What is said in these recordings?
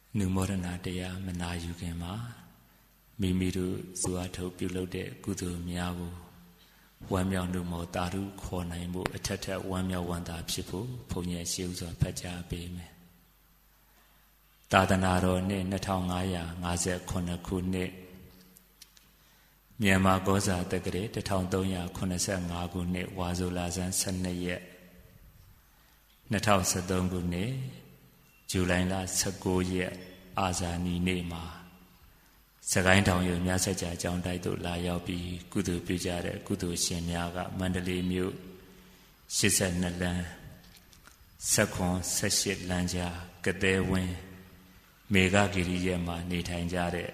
နုမောဒနာတရားမနာယူခင်မှာမိမိတို့ဇွာထုတ်ပြုလုပ်တဲ့ကုသိုလ်များကိုဝမ်းမြောက်နုမောတာရုခေါ်နိုင်မှုအထက်ထက်ဝမ်းမြောက်ဝမ်းသာဖြစ်ဖို့ဘုန်းကြီးရှေးဥစွာဖတ်ကြားပေးမယ်။သာသနာတော်နှစ်2558ခုနှစ်မြန်မာကောဇာတက္ကရာ1385ခုနှစ်ဝါဆိုလဆန်း12ရက်2013ခုနှစ်ဇူလိုင်လ19ရက်အာဇာနည်နေ့မှာစကိုင်းတောင်ရုံမြတ်ဆက်ကြာအကြောင်းတိုက်သို့လာရောက်ပြီးကုသိုလ်ပြုကြတဲ့ကုသိုလ်ရှင်များကမန္တလေးမြို့82လမ်း18လမ်းကြားကသဲဝင်းမေဃဂိရိရဲ့မှာနေထိုင်ကြတဲ့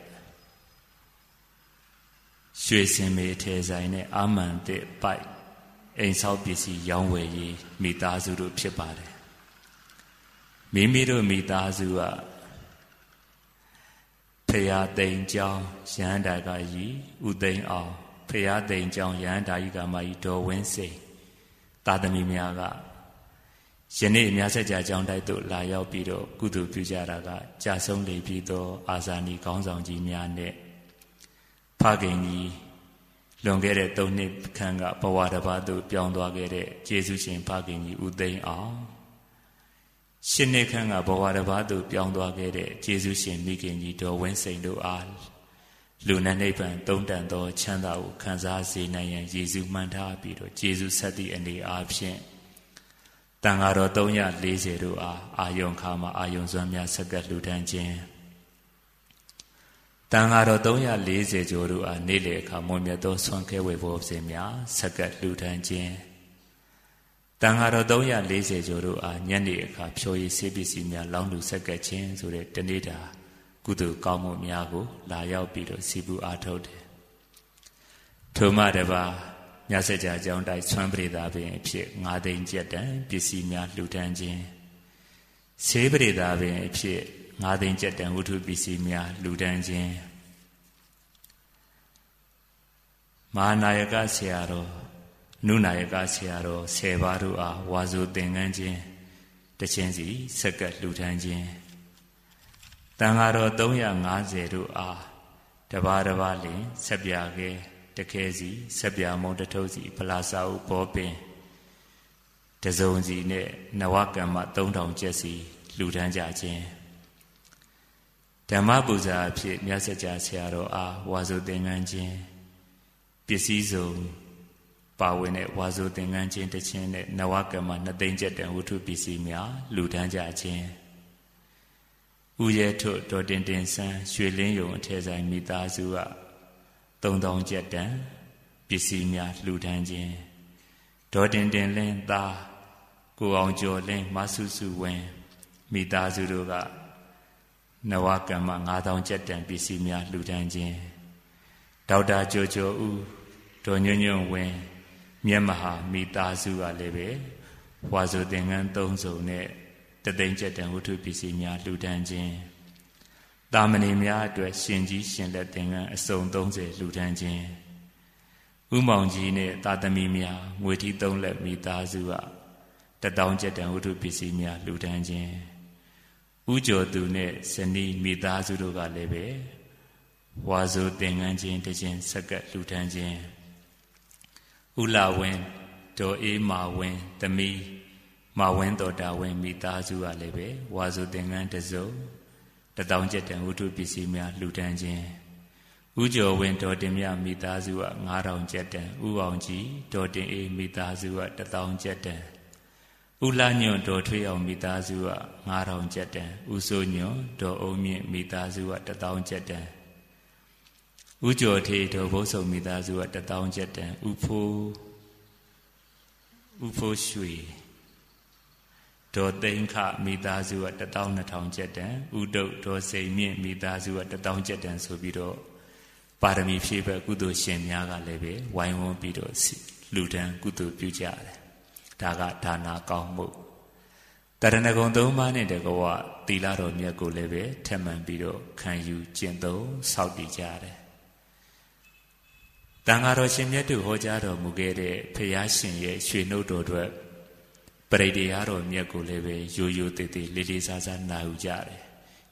ရွှေစင်မေထေဆိုင်နဲ့အာမန်တဲ့ပိုက်အိမ်ဆောက်ပစ္စည်းရောင်းဝယ်ရေးမိသားစုတို့ဖြစ်ပါတယ်မိမိတို့မိသားစုကဖရာသိန်ကျောင်းရဟန္တာကကြီးဥသိန်အောင်ဖရာသိန်ကျောင်းရဟန္တာကြီးကမကြီးဒေါ်ဝင်းစိန်သာသမီများကယနေ့မြတ်ဆက်ကြာကျောင်းတိုက်သို့လာရောက်ပြီးတော့ကုသိုလ်ပြုကြတာကကြာဆုံးလေပြီးသောအာဇာနည်ခေါင်းဆောင်ကြီးများနဲ့ဖခင်ကြီးလွန်ခဲ့တဲ့3နှစ်ခန့်ကဘဝတစ်ပါးသို့ပြောင်းသွားခဲ့တဲ့ကျေးဇူးရှင်ဖခင်ကြီးဥသိန်အောင်8နှစ်ခန့်ကဘဝတစ်ပါးသို့ပြောင်းသွားခဲ့တဲ့ကျေးဇူးရှင်မိခင်ကြီးဒေါ်ဝင်းစိန်တို့အားလူနဲ့နိဗ္ဗာန်သုံးတန်သောချမ်းသာကိုခံစားစေနိုင်ရန်ယေရှုမှန်ထားပြီးတော့ကျေးဇူးဆက်သည့်အနေအားဖြင့်တန်ဃာတော်340တို့အားအာယုံခါမှာအာယုံစွမ်းများဆက်ကပ်လှူဒန်းခြင်းတန်ဃာတော်340ကျော်တို့အားနေ့လေအခါမွန်မြတ်သောဆွမ်းခဲဝေဘောစဉ်များဆက်ကပ်လှူဒန်းခြင်းတန်ဃာတော်340ကျော်တို့အားညနေအခါဖြောရည်ဆေးပစ္စည်းများလောင်းလူဆက်ကပ်ခြင်းဆိုတဲ့တနေ့တာကုသိုလ်ကောင်းမှုများကိုလာရောက်ပြီးတော့စီပူအားထုတ်တယ်ထိုမှတပါမြတ်စကြာကျောင်းတိုက်ဆွမ်းပရိသာပင်အဖြစ်9သိန်းကျပ်တန်ပစ္စည်းများလှူဒန်းခြင်းဆေးပရိသာပင်အဖြစ်9သိန်းကျပ်တန်ဝတ္ထုပစ္စည်းများလှူဒန်းခြင်းမဟာနာယကဆရာတော်နုနာယကဆရာတော်10ပါးတို့အားဝါဆိုသင်္ကန်းခြင်းတခြင်းစီဆက်ကပ်လှူဒန်းခြင်းတန်ဃာတော်350တို့အားတပါးတပါးလင်ဆက်ပြခဲတခဲစီဆက်ပြမုံတထုပ်စီဖလာစာဥဘောပင်တစုံစီနဲ့နဝကမ္မ3000ကျက်စီလှူဒန်းကြခြင်းဓမ္မပူဇာအဖြစ်မြတ်စကြာဆရာတော်အားဝါဆိုသင်္ကန်းခြင်းပစ္စည်းစုံပါဝင်တဲ့ဝါဆိုသင်္ကန်းခြင်းတခြင်းနဲ့နဝကမ္မ2သိန်းကျပ်တန်ဝတ္ထုပစ္စည်းများလှူဒန်းကြခြင်းဥရဲထွတ်ဒေါ်တင်တင်ဆန်းရွှေလင်းယုံအထည်ဆိုင်မိသားစုက3000ကျပ်တန်ပစ္စည်းများလှူဒန်းခြင်းဒေါ်တင်တင်လင်းသားကိုအောင်ကျော်လင်းမဆုစုဝင်းမိသားစုတို့ကနဝကမ္မ9000ကျပ်တန်ပစ္စည်းများလှူဒန်းခြင်းဒေါက်တာကျော်ကျော်ဦးဒေါ်ညွန့်ညွန့်ဝင်းမြတ်မဟာမိသားစုကလည်းပဲဝါဆိုသင်္ကန်း3စုံနဲ့တသိန်းကျပ်တန်ဝတ္ထုပစ္စည်းများလှူဒန်းခြင်းတာမဏေများအတွက်ရှင်ကြီးရှင်လက်သင်္ကန်းအစုံ30လှူဒန်းခြင်းဥမောင်ကြီးနဲ့တာသမီများငွေထီး3လက်မိသားစုက1000ကျပ်တန်ဝတ္ထုပစ္စည်းများလှူဒန်းခြင်းဥကျော်သူနဲ့ဇနီးမိသားစုတို့ကလည်းပဲဝါဆိုသင်္ကန်းခြင်းတခြင်းဆက်ကပ်လှူဒန်းခြင်းဥလာဝင်းဒေါ်အေးမာဝင်းသမီးမာဝင်းတော်တာဝင်းမိသားစုကလည်းပဲဝါဆိုသင်္ကန်းတစုံ1000ကျပ်တန်ဝတ္ထုပစ္စည်းများလှူဒန်းခြင်းဥကျော်ဝင်းဒေါ်တင်မြမိသားစုက9000ကျပ်တန်ဥအောင်ကြီးဒေါ်တင်အေးမိသားစုက1000ကျပ်တန်ဥလာညွန့်ဒေါ်ထွေးအောင်မိသားစုက9000ကျပ်တန်ဥစိုးညွန့်ဒေါ်အုံမြင့်မိသားစုက1000ကျပ်တန်ဥကျော်ထေဒေါ်ဘုတ်ဆုံမိသားစုက1000ကျပ်တန်ဥဖိုးရွှေဒေါ်သိန်းခမိသားစုက12000ကျပ်တန်ဥဒုတ်ဒေါ်စိန်မြင့်မိသားစုက1000ကျပ်တန်ဆိုပြီးတော့ပါရမီဖြည့်ဘက်ကုသိုလ်ရှင်များကလည်းပဲဝိုင်းဝန်းပြီးတော့လှူဒန်းကုသိုလ်ပြုကြတယ်ဒါကဒါနာကောင်းမှုတရဏဂုံ3ပါးနဲ့တကွာသီလတော်မြတ်ကိုလည်းပဲထက်မှန်ပြီးတော့ခံယူကျင့်သုံးဆောက်တည်ကြတယ်တန်ဃာတော်ရှင်မြတ်တို့ဟောကြားတော်မူခဲ့တဲ့ဖရာရှင်ရဲ့ရွှေနှုတ်တော်အတွက်ပရိဒေယတော်မြတ်ကိုလည်းပဲရိုးရိုးသေးသေးလေးလေးစားစားနာယူကြတယ်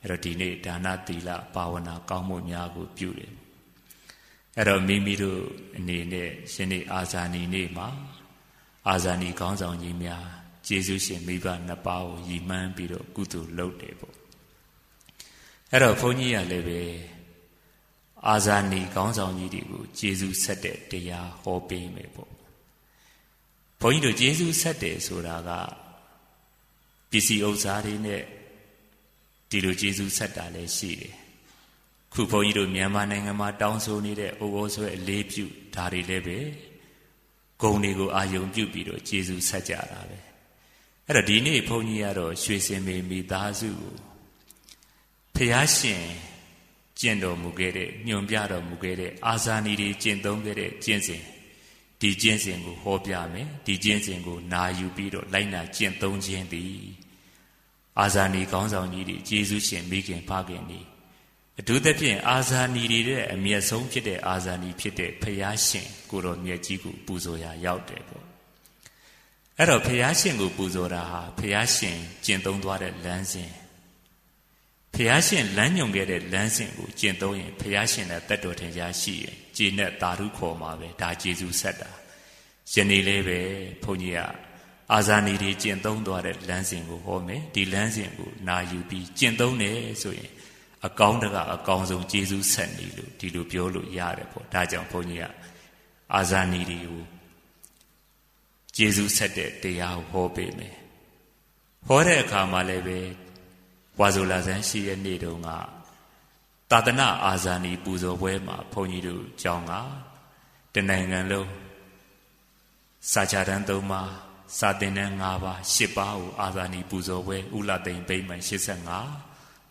အဲ့တော့ဒီနေ့ဒါနသီလဘာဝနာကောင်းမှုများကိုပြုတယ်အဲ့တော့မိမိတို့အနေနဲ့ရှင်နေ့အာဇာနည်နေ့မှာအာဇာနည်ခေါင်းဆောင်ကြီးများကျေးဇူးရှင်မိဘနှစ်ပါးကိုရည်မှန်းပြီးတော့ကုသိုလ်လုပ်တယ်ပေါ့အဲ့တော့ဘုန်းကြီးကလည်းပဲအာဇာနည်ခေါင်းဆောင်ကြီးတွေကိုကျေးဇူးဆက်တဲ့တရားဟောပေးမယ်ပေါ့ဘုန်းကြီးတို့ကျေးဇူးဆက်တယ်ဆိုတာကပစ္စည်းဥစ္စာတွေနဲ့ဒီလိုကျေးဇူးဆက်တာလည်းရှိတယ်ခုဘုန်းကြီးတို့မြန်မာနိုင်ငံမှာတောင်းဆိုနေတဲ့အိုးအိုးဆွဲအလေးပြုဒါတွေလည်းပဲဂုဏ်တွေကိုအာယုံပြုပြီးတော့ကျေးဇူးဆက်ကြတာပဲအဲ့တော့ဒီနေ့ဘုန်းကြီးကတော့ရွှေစင်မေမိသားစုကိုဖျားရှင်ကျင့်တော်မူခဲ့တဲ့ညွန်ပြတော်မူခဲ့တဲ့အာဇာနည်တွေကျင့်သုံးခဲ့တဲ့ကျင့်စဉ်ဒီကျင့်စဉ်ကိုဟောပြမယ်ဒီကျင့်စဉ်ကိုနာယူပြီးတော့လိုက်နာကျင့်သုံးခြင်းသည်အာဇာနည်ခေါင်းဆောင်ကြီးတွေကျေးဇူးရှင်မိခင်ဖခင်တွေအထူးသဖြင့်အာဇာနည်တွေရဲ့အမျက်ဆုံးဖြစ်တဲ့အာဇာနည်ဖြစ်တဲ့ဖျားရှင်ကိုတော်မြတ်ကြီးကိုပူဇော်ရာရောက်တယ်ပေါ့အဲ့တော့ဖျားရှင်ကိုပူဇော်တာဟာဖျားရှင်ကျင့်သုံးသွားတဲ့လမ်းစဉ်ဖျားရှင်လမ်းညွှန်ခဲ့တဲ့လမ်းစဉ်ကိုကျင့်သုံးရင်ဖျားရှင်နဲ့တတ်တော်ထင်ရှားရှိရင်ကျေနပ်သာဓုခေါ်မှာပဲဒါကျေးဇူးဆက်တာယနေ့လေးပဲဘုန်းကြီးကအာဇာနည်တွေကျင့်သုံးသွားတဲ့လမ်းစဉ်ကိုဟောမယ်ဒီလမ်းစဉ်ကိုနာယူပြီးကျင့်သုံးတယ်ဆိုရင်အကောင်းတကအကောင်းဆုံးကျေးဇူးဆက်နေလို့ဒီလိုပြောလို့ရတယ်ပေါ့ဒါကြောင့်ဘုန်းကြီးကအာဇာနည်တွေကိုကျေးဇူးဆက်တဲ့တရားကိုဟောပေးမယ်ဟောတဲ့အခါမှာလည်းပဲဝါဆိုလာဆန်းရှိရဲ့နေ့တုန်းကသာသနာအာဇာနည်ပူဇော်ပွဲမှာဘုန်းကြီးတို့ကျောင်းကတနိုင်ငံလုံးစာချတန်း3ပါးစာသင်တန်း5ပါး10ပါးကိုအာဇာနည်ပူဇော်ပွဲဥလသိမ်ဗိမာန်85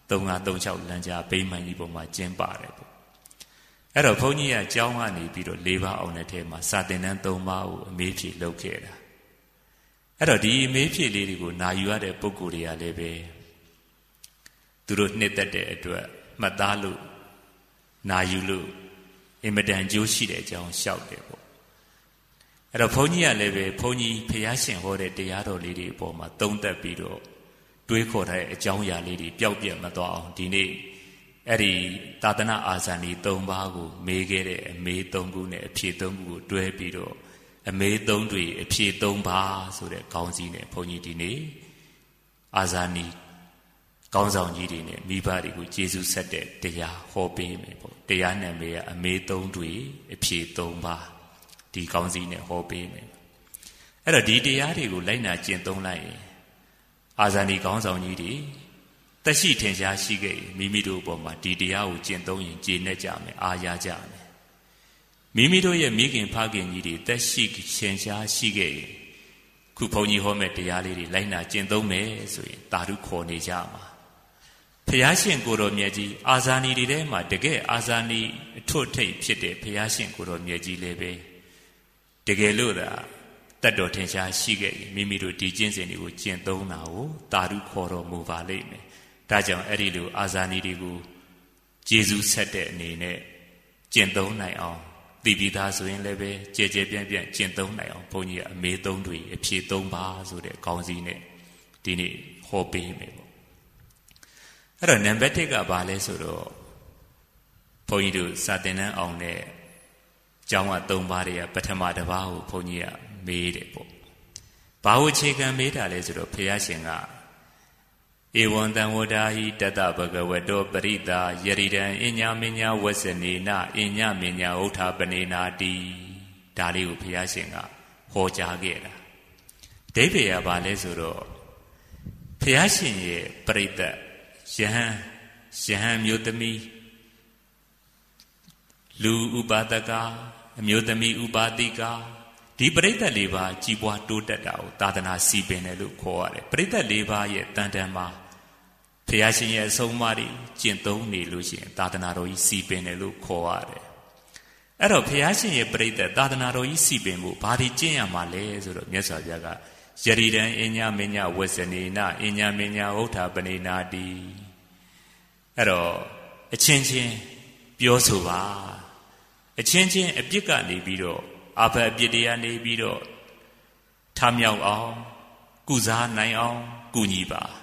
3536လမ်းကြားဗိမာန်ကြီးပေါ်မှာကျင်းပါတယ်ပေါ့အဲ့တော့ဘုန်းကြီးကကျောင်းကနေပြီးတော့4ပါးအောင်တဲ့ထဲမှာစာသင်တန်း3ပါးကိုအမေးဖြေလုပ်ခဲ့တာအဲ့တော့ဒီအမေးဖြေလေးတွေကိုနာယူရတဲ့ပုဂ္ဂိုလ်တွေကလည်းပဲသူတို့နှစ်သက်တဲ့အတွက်မှတ်သားလို့နာယူလို့အင်မတန်ကြိုးရှိတဲ့အကြောင်းရှောက်တယ်ပေါ့အဲ့တော့ဘုန်းကြီးကလည်းပဲဘုန်းကြီးဖျားရှင်ဟောတဲ့တရားတော်လေးတွေအပေါ်မှာသုံးသပ်ပြီးတော့တွေးခေါ်တဲ့အကြောင်းအရာလေးတွေပျောက်ပြတ်မသွားအောင်ဒီနေ့အဲ့ဒီသာသနာအာဇာနည်3ပါးကိုမေးခဲ့တဲ့အမေး3ခုနဲ့အဖြေ3ခုကိုတွဲပြီးတော့အမေး3တွေအဖြေ3ပါးဆိုတဲ့ခေါင်းစည်းနဲ့ဘုန်းကြီးဒီနေ့အာဇာနည်ကောင်းဆောင်ကြီးတွေနဲ့မိဘတွေကိုကျေးဇူးဆက်တဲ့တရားဟောပေးမယ်ပေါ့တရားနာမည်ကအမေ3တွေအဖြေ3ပါးဒီကောင်းစည်းနဲ့ဟောပေးမယ်အဲ့တော့ဒီတရားတွေကိုလိုက်နာကျင့်သုံးလိုက်ရင်အာဇာနည်ကောင်းဆောင်ကြီးတွေတက်ရှိထင်ရှားရှိခဲ့ရင်မိမိတို့အပေါ်မှာဒီတရားကိုကျင့်သုံးရင်ကျေနပ်ကြမယ်အားရကြမယ်မိမိတို့ရဲ့မိခင်ဖခင်ကြီးတွေတက်ရှိထင်ရှားရှိခဲ့ရင်ခုဘုန်းကြီးဟောမဲ့တရားလေးတွေလိုက်နာကျင့်သုံးမယ်ဆိုရင်သာဓုခေါ်နေကြမှာဖျားရှင်ကိုတော်မြတ်ကြီးအာဇာနည်တွေထဲမှာတကယ်အာဇာနည်အထွတ်ထိပ်ဖြစ်တဲ့ဖျားရှင်ကိုတော်မြတ်ကြီးလည်းပဲတကယ်လို့သာတတ်တော်ထင်ရှားရှိခဲ့ရင်မိမိတို့ဒီကျင့်စဉ်တွေကိုကျင့်သုံးတာကိုသာဓုခေါ်တော်မူပါလိမ့်မယ်ဒါကြောင့်အဲ့ဒီလိုအာဇာနည်တွေကိုကျေးဇူးဆက်တဲ့အနေနဲ့ကျင့်သုံးနိုင်အောင်သိပြီးသားဆိုရင်လည်းပဲကြဲကြဲပြန့်ပြန့်ကျင့်သုံးနိုင်အောင်ဘုန်းကြီးကအမေ3တွေအဖြေ3ပါးဆိုတဲ့ခေါင်းစည်းနဲ့ဒီနေ့ဟောပေးမယ်ပေါ့အဲ့တော့နံပါတ်1ကဘာလဲဆိုတော့ဘုန်းကြီးတို့စာသင်တန်းအောင်တဲ့ကျောင်းက3ပါးတွေကပထမတစ်ပါးကိုဘုန်းကြီးကမေးတယ်ပေါ့ဘာလို့အခြေခံမေးတာလဲဆိုတော့ဘုရားရှင်ကဧဝံတံဝဒာဟိတတဗဂဝတောပရိတာယရိတံအညမညာဝဆနေနအညမညာဥထာပနေနာတိဒါလေးကိုဘုရားရှင်ကဟောကြားခဲ့တာအဓိပ္ပာယ်ကဘာလဲဆိုတော့ဘုရားရှင်ရဲ့ပရိသတ်ယဟန်မျိုးသမီးလူဥပါဒကအမျိုးသမီးဥပါတိကဒီပရိသတ်၄ပါးကြီးပွားတိုးတက်တာကိုသာသနာစီပင်တယ်လို့ခေါ်ရတယ်ပရိသတ်၄ပါးရဲ့တန်တန်မှာဘုရားရှင်ရဲ့အဆုံးအမတွေကျင့်သုံးနေလို့ရှိရင်သာသနာတော်ကြီးစီပင်တယ်လို့ခေါ်ရတယ်အဲ့တော့ဘုရားရှင်ရဲ့ပရိသတ်သာသနာတော်ကြီးစီပင်ဖို့ဘာတွေကျင့်ရမှာလဲဆိုတော့မြတ်စွာဘုရားကယရိတံအညမညာဝဆနေနအညမညာဥထာပနေနာတိအဲ့တော့အချင်းချင်းပြောဆိုပါအချင်းချင်းအပြစ်ကနေပြီးတော့အာဘအပြစ်တရားနေပြီးတော့ထမြောက်အောင်ကုစားနိုင်အောင်ကူညီပါ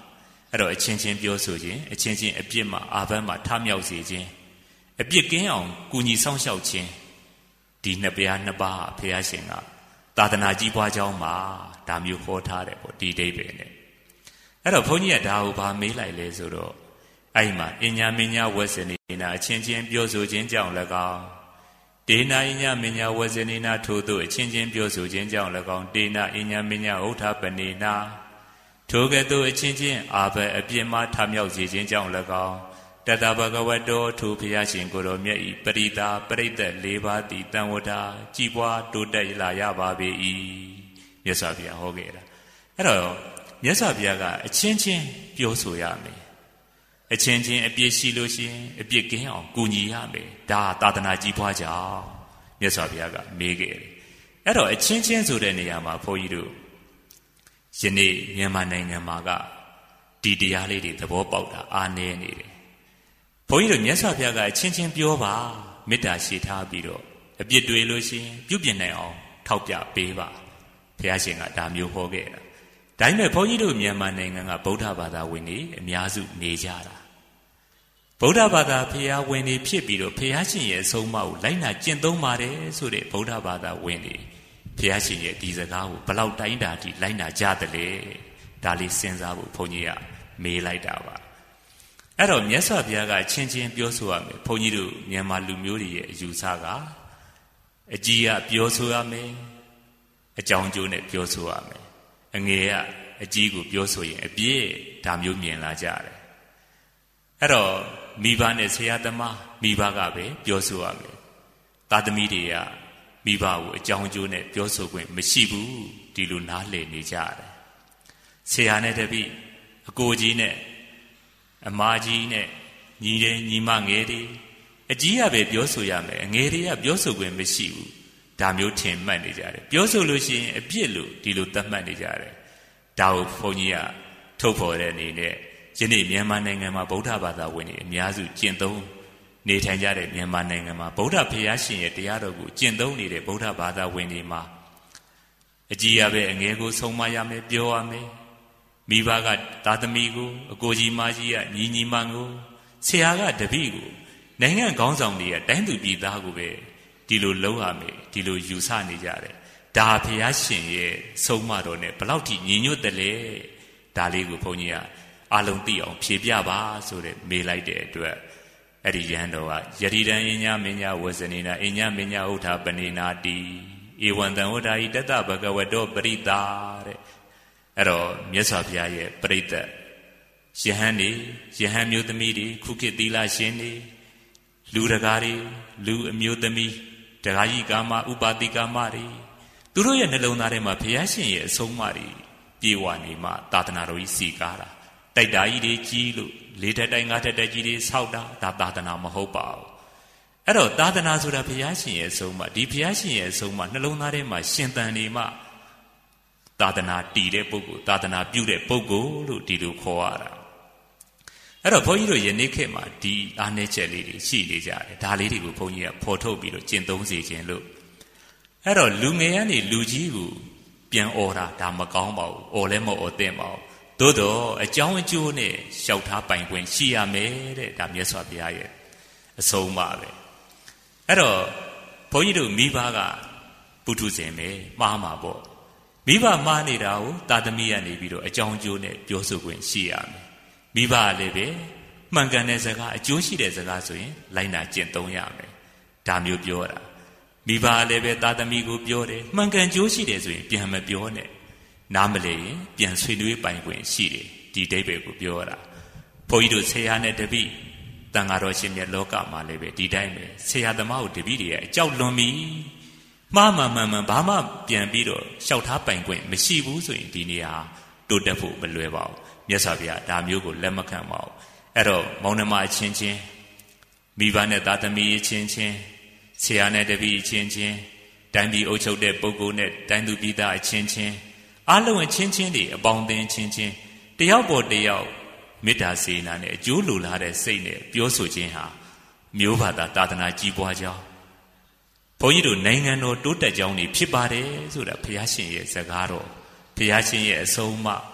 အဲ့တော့အချင်းချင်းပြောဆိုခြင်းအချင်းချင်းအပြစ်မှာအာဘတ်မှာထမြောက်စေခြင်းအပြစ်ကင်းအောင်ကူညီဆောင်ရှောက်ခြင်းဒီနှစ်ပါးနှစ်ပါးဘုရားရှင်ကသာသနာကြီးပွားကြောင်းမှာဒါမျိုးဟောထားတယ်ပေါ့ဒီဒိဗ္ဗေနဲ့အဲ့တော့ဘုန်းကြီးကဒါကိုဗာမေးလိုက်လဲဆိုတော့အဲ့မှာအညာမညာဝဇ္ဇနေနာအချင်းချင်းပြောဆိုခြင်းကြောင့်၎င်းဒေနာအညာမညာဝဇ္ဇနေနာထို့သို့အချင်းချင်းပြောဆိုခြင်းကြောင့်၎င်းဒေနာအညာမညာဥထပနေနာထိုကဲ့သို့အချင်းချင်းအာဘအပြစ်မှထမြောက်စေခြင်းကြောင့်၎င်းတတဘဂဝတောထိုဘုရားရှင်ကိုယ်တော်မြတ်ဤပရိသပရိသတ်၄ပါးသည်တန်ဝဋ္ဌာကြည်ပွားတိုးတက်လာရပါပေ၏မြတ်စွာဘုရားဟောခဲ့တာအဲ့တော့မြတ်စွာဘုရားကအချင်းချင်းပြောဆိုရမယ်အချင်းချင်းအပြစ်ရှိလို့ရှိရင်အပြစ်ကင်းအောင်ကူညီရမယ်ဒါသာသနာကြီးပွားကြောင်းမြတ်စွာဘုရားကမေးခဲ့တယ်အဲ့တော့အချင်းချင်းဆိုတဲ့နေရာမှာဘုန်းကြီးတို့ယနေ့မြန်မာနိုင်ငံမှာကဒီတရားလေးတွေသဘောပေါက်တာအားနည်းနေတယ်ဘုန်းကြီးတို့မြတ်စွာဘုရားကအချင်းချင်းပြောပါမေတ္တာရှိထားပြီးတော့အပြစ်တွေလို့ရှိရင်ပြုပြင်နိုင်အောင်ထောက်ပြပေးပါဘုရားရှင်ကဒါမျိုးဟောခဲ့တာဒါပေမဲ့ဘုန်းကြီးတို့မြန်မာနိုင်ငံကဗုဒ္ဓဘာသာဝင်တွေအများစုနေကြတာဗုဒ္ဓဘာသာဘုရားဝင်တွေဖြစ်ပြီးတော့ဘုရားရှင်ရဲ့အဆုံးအမကိုလိုက်နာကျင့်သုံးပါတယ်ဆိုတဲ့ဗုဒ္ဓဘာသာဝင်တွေဘုရားရှင်ရဲ့ဒီစကားကိုဘလောက်တိုင်းတာထိလိုက်နာကြတယ်လေဒါလေးစဉ်းစားဖို့ဘုန်းကြီးကမေးလိုက်တာပါအဲ့တော့မြတ်စွာဘုရားကချင်းချင်းပြောဆိုရမယ်ဘုန်းကြီးတို့မြန်မာလူမျိုးတွေရဲ့အယူဆကအကြီးကပြောဆိုရမယ်အကြောင်းကျိုးနဲ့ပြောဆိုရမယ်အငယ်ကအကြီးကိုပြောဆိုရင်အပြည့်ဒါမျိုးမြင်လာကြတယ်အဲ့တော့မိဘနဲ့ဆရာသမားမိဘကပဲပြောဆိုရမယ်သားသမီးတွေကမိဘကိုအကြောင်းကျိုးနဲ့ပြောဆိုခွင့်မရှိဘူးဒီလိုနားလည်နေကြတယ်ဆရာနဲ့တပည့်အကိုကြီးနဲ့အမကြီးနဲ့ညီတယ်ညီမငယ်တွေအကြီးကပဲပြောဆိုရမယ်အငယ်တွေကပြောဆိုခွင့်မရှိဘူးဒါမျိုးထင်မှတ်နေကြတယ်ပြောဆိုလို့ရှိရင်အပြစ်လို့ဒီလိုသတ်မှတ်နေကြတယ်ဒါကိုဘုန်းကြီးကထုတ်ဖော်တဲ့အနေနဲ့ယနေ့မြန်မာနိုင်ငံမှာဗုဒ္ဓဘာသာဝင်တွေအများစုကျင့်သုံးနေထိုင်ကြတဲ့မြန်မာနိုင်ငံမှာဗုဒ္ဓဘုရားရှင်ရဲ့တရားတော်ကိုကျင့်သုံးနေတဲ့ဗုဒ္ဓဘာသာဝင်တွေမှာအကြီးရပဲအငယ်ကိုဆုံးမရမယ်ပြောရမယ်မိဘကသားသမီးကိုအကိုကြီးမကြီးကညီညီမကိုဆရာကတပည့်ကိုနိုင်ငံခေါင်းဆောင်တွေကတိုင်းသူပြည်သားကိုပဲဒီလိုလုပ်ရမယ်ဒီလိုယူဆနေကြတယ်ဒါဘုရားရှင်ရဲ့ဆုံးမတော်နဲ့ဘလောက်ထိညီညွတ်တယ်လဲဒါလေးကိုဘုန်းကြီးကအလုံးသိအောင်ဖြေပြပါဆိုတဲ့မေးလိုက်တဲ့အတွက်အဲ့ဒီယဟန်တော်ကယတိတံအညမညာဝဇနေနာအညမညာဥထာပနေနာတိဧဝံတံဝဋ္ဌာဟိတတဘဂဝတောပရိတာတဲ့အဲ့တော့မြတ်စွာဘုရားရဲ့ပရိသတ်ယဟန်တွေယဟန်မျိုးသမီးတွေခုခေတ်သီလရှင်တွေလူတကာတွေလူအမျိုးသမီးတကာကြီးကာမဥပါတိကာမတွေသူတို့ရဲ့နှလုံးသားထဲမှာဘုရားရှင်ရဲ့အဆုံးအမတွေပြေဝနေမှသာသနာတော်ကြီးစီကားတာတိုက်တာကြီးတွေကြီးလို့လေးထက်တိုက်ငါးထက်တိုက်ကြီးတွေဆောက်တာဒါသာသနာမဟုတ်ပါဘူးအဲ့တော့သာသနာဆိုတာဘုရားရှင်ရဲ့အဆုံးအမဒီဘုရားရှင်ရဲ့အဆုံးအမနှလုံးသားထဲမှာရှင်သန်နေမှသာသနာတည်တဲ့ပုဂ္ဂိုလ်သာသနာပြုတဲ့ပုဂ္ဂိုလ်လို့ဒီလိုခေါ်ရတာအဲ့တော့ဘုန်းကြီးတို့ယနေ့ခေတ်မှာဒီအားနည်းချက်လေးတွေရှိနေကြတယ်ဒါလေးတွေကိုဘုန်းကြီးကဖော်ထုတ်ပြီးတော့ကျင့်သုံးစေခြင်းလို့အဲ့တော့လူငယ်ကနေလူကြီးကိုပြန်អော်တာဒါမကောင်းပါဘူးអော်လည်းမអော်သင့်ပါဘူးသို့တော့အကြောင်းအကျိုးနဲ့လျှောက်ထားပိုင်ခွင့်ရှိရမယ်တဲ့ဒါမြတ်စွာဘုရားရဲ့အဆုံးအမပဲအဲ့တော့ဘုန်းကြီးတို့မိဘကပုထုဇဉ်ပဲမှားမှာပေါ့မိဘမှားနေတာကိုသာသမီကနေပြီးတော့အကြောင်းအကျိုးနဲ့ပြောဆိုခွင့်ရှိရမယ်မိဘလည်းပဲမှန်ကန်တဲ့စကားအကျိုးရှိတဲ့စကားဆိုရင်လိုက်နာကျင့်သုံးရမယ်ဒါမျိုးပြောတာမိဘလည်းပဲသာသမီကိုပြောတယ်မှန်ကန်ကျိုးရှိတယ်ဆိုရင်ပြန်မပြောနဲ့နားမလဲရင်ပြန်ဆွေးနွေးပိုင်ခွင့်ရှိတယ်ဒီအဓိပ္ပာယ်ကိုပြောတာဘုန်းကြီးတို့ဆရာနဲ့တပည့်တန်ဃာတော်ရှင်မြတ်လောကမှာလည်းပဲဒီတိုင်းပဲဆရာသမားကိုတပည့်တွေအကြောက်လွန်ပြီမှားမှန်ဘာမှပြန်ပြီးတော့လျှောက်ထားပိုင်ခွင့်မရှိဘူးဆိုရင်ဒီနေရာတိုးတက်ဖို့မလွယ်ပါဘူးမြတ်စွာဘုရားဒါမျိုးကိုလက်မခံပါဘူးအဲ့တော့မောင်နှမအချင်းချင်းမိဘနဲ့သားသမီးအချင်းချင်းဆရာနဲ့တပည့်အချင်းချင်းတိုင်းပြည်အုပ်ချုပ်တဲ့ပုဂ္ဂိုလ်နဲ့တိုင်းသူပြည်သားအချင်းချင်းအားလုံးအချင်းချင်းတွေအပေါင်းအသင်းချင်းချင်းတယောက်ပေါ်တယောက်မေတ္တာစေနာနဲ့အကျိုးလိုလားတဲ့စိတ်နဲ့ပြောဆိုခြင်းဟာမျိုးဘာသာသာသနာကြီးပွားကြောင်းဘုန်းကြီးတို့နိုင်ငံတော်တိုးတက်ကြောင်းနေဖြစ်ပါတယ်ဆိုတာဘုရားရှင်ရဲ့စကားတော်ဘုရားရှင်ရဲ့အဆုံးအမ